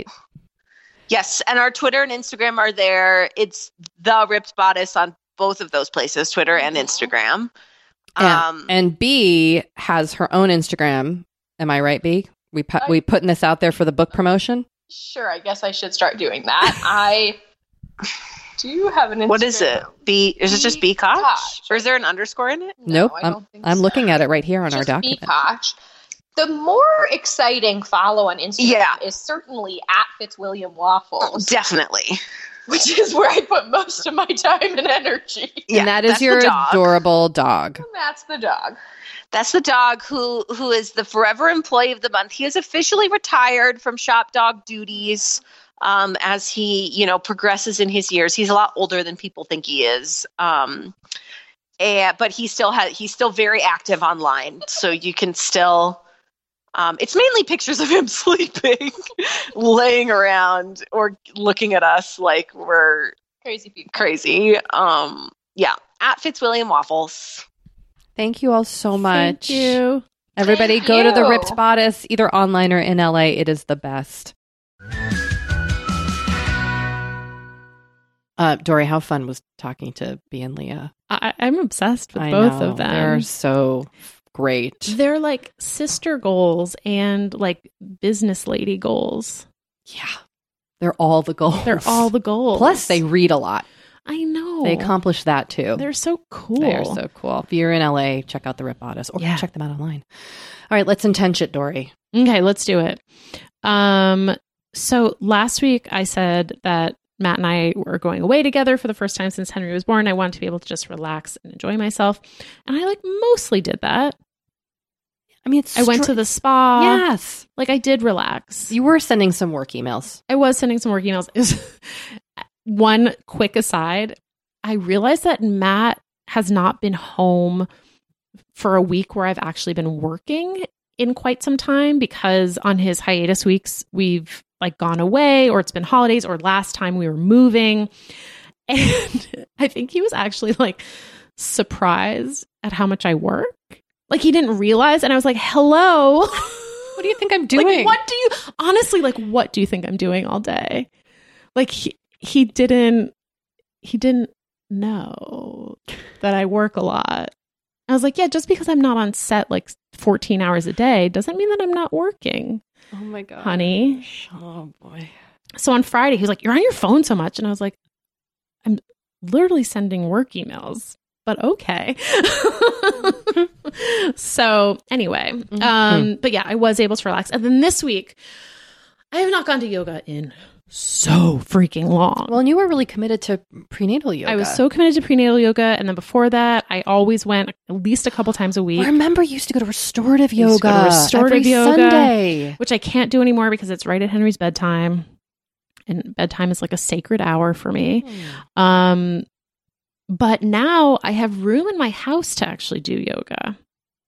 Yes, and our Twitter and Instagram are there. It's the Ripped Bodice on both of those places, Twitter and Instagram. And, Um, and B has her own Instagram. Am I right, B? We pu- we putting this out there for the book promotion? Sure, I guess I should start doing that. I do have an Instagram. what is it? B? Is it just B Koch? Koch. Or is there an underscore in it? Nope. I I'm don't think I'm so. looking at it right here on our Just document. B. Koch. The more exciting follow on Instagram Yeah. is certainly at Fitzwilliam Waffles, Definitely. which is where I put most of my time and energy. Yeah, and that is that's the your dog. adorable dog. That's the dog. That's the dog who who is the forever employee of the month. He is officially retired from shop dog duties um, as he, you know, progresses in his years. He's a lot older than people think he is. Um, and, but he still has, he's still very active online. So you can still, um, it's mainly pictures of him sleeping, laying around or looking at us like we're crazy people. Crazy. Um, yeah. At Fitzwilliam Waffles. Thank you all so much. Thank you. Everybody Thank go to the you. Ripped Bodice, either online or in L A. It is the best. Uh, Dory, how fun was talking to B and Leah? I, I'm obsessed with I both know. of them. They're so great. They're like sister goals and like business lady goals. Yeah. They're all the goals. They're all the goals. Plus, they read a lot. I know. They accomplish that too. They're so cool. They're so cool. If you're in L A, check out the Ripped Bodice or Yeah. check them out online. All right, let's intention it, Dory. Okay, let's do it. Um, so last week I said that Matt and I were going away together for the first time since Henry was born. I wanted to be able to just relax and enjoy myself. And I like mostly did that. I mean, it's I went str- to the spa. Yes. Like I did relax. You were sending some work emails. I was sending some work emails. Is one quick aside. I realized that Matt has not been home for a week where I've actually been working in quite some time, because on his hiatus weeks, we've like gone away, or it's been holidays, or last time we were moving. And I think he was actually like surprised at how much I work. Like he didn't realize. And I was like, hello. What do you think I'm doing? Like, what do you, honestly, like, what do you think I'm doing all day? Like he, he didn't, he didn't know that I work a lot. I was like, yeah, just because I'm not on set like fourteen hours a day doesn't mean that I'm not working. Oh my God. Honey. Oh boy. So on Friday, he was like, you're on your phone so much. And I was like, I'm literally sending work emails, but okay. So anyway, Mm-hmm. um, but yeah, I was able to relax. And then this week, I have not gone to yoga in so freaking long. Well, and you were really committed to prenatal yoga. I was so committed to prenatal yoga. And then before that, I always went at least a couple times a week. I remember you used to go to restorative I used yoga to go to restorative every yoga, Sunday. which I can't do anymore because it's right at Henry's bedtime. And bedtime is like a sacred hour for me. Mm. Um, but now I have room in my house to actually do yoga.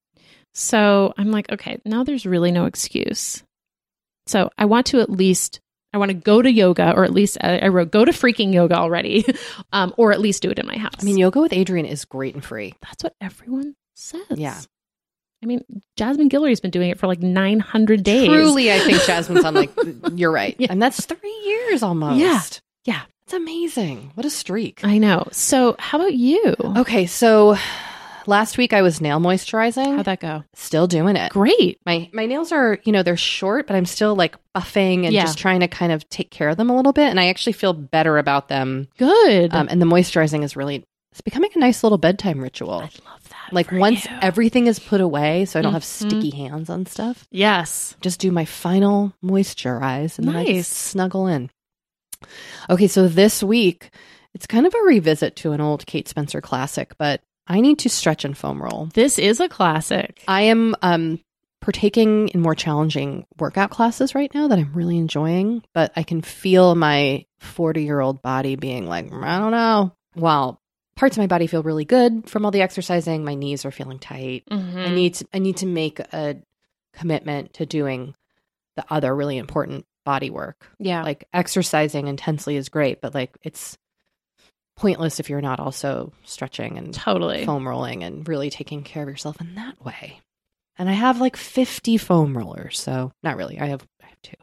So I'm like, okay, now there's really no excuse. So I want to at least, I want to go to yoga, or at least I, I wrote go to freaking yoga already, um, or at least do it in my house. I mean, yoga with Adrian is great and free. That's what everyone says. Yeah. I mean, Jasmine Guillory's been doing it for like nine hundred days. Truly, I think Jasmine's on like, you're right. Yeah. And that's three years almost. Yeah. Yeah. It's amazing. What a streak. I know. So how about you? Okay. So last week I was nail moisturizing. How'd that go? Still doing it. Great. My my nails are, you know, they're short, but I'm still like buffing and Yeah. just trying to kind of take care of them a little bit. And I actually feel better about them. Good. Um, and the moisturizing is really, it's becoming a nice little bedtime ritual. I love that. Like for once you. everything is put away, so I don't have Mhm. sticky hands on stuff, Yes. just do my final moisturize and then I Nice. just snuggle in. Okay, so this week, it's kind of a revisit to an old Kate Spencer classic, but I need to stretch and foam roll. This is a classic. I am um, partaking in more challenging workout classes right now that I'm really enjoying, but I can feel my forty-year-old body being like, I don't know. While parts of my body feel really good from all the exercising, my knees are feeling tight. Mhm. I need to, I need to make a commitment to doing the other really important body work. Yeah. Like exercising intensely is great, but like it's pointless if you're not also stretching and Totally. foam rolling and really taking care of yourself in that way. And I have like fifty foam rollers, so not really. I have I have two.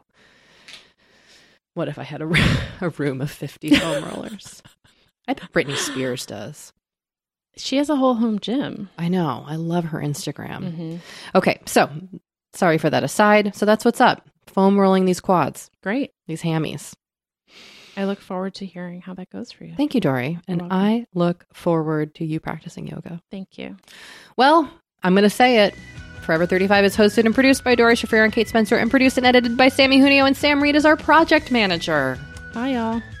What if I had a, a room of fifty foam rollers? I bet Britney Spears does. She has a whole home gym. I know. I love her Instagram. Mm-hmm. Okay, so sorry for that aside. So that's what's up. Foam rolling these quads, Great. these hammies. I look forward to hearing how that goes for you. Thank you, Dory. And welcome. I look forward to you practicing yoga. Thank you. Well, I'm going to say it. Forever thirty-five is hosted and produced by Dory Shafrir and Kate Spencer, and produced and edited by Sammy Junio, and Sam Reed is our project manager. Bye, y'all.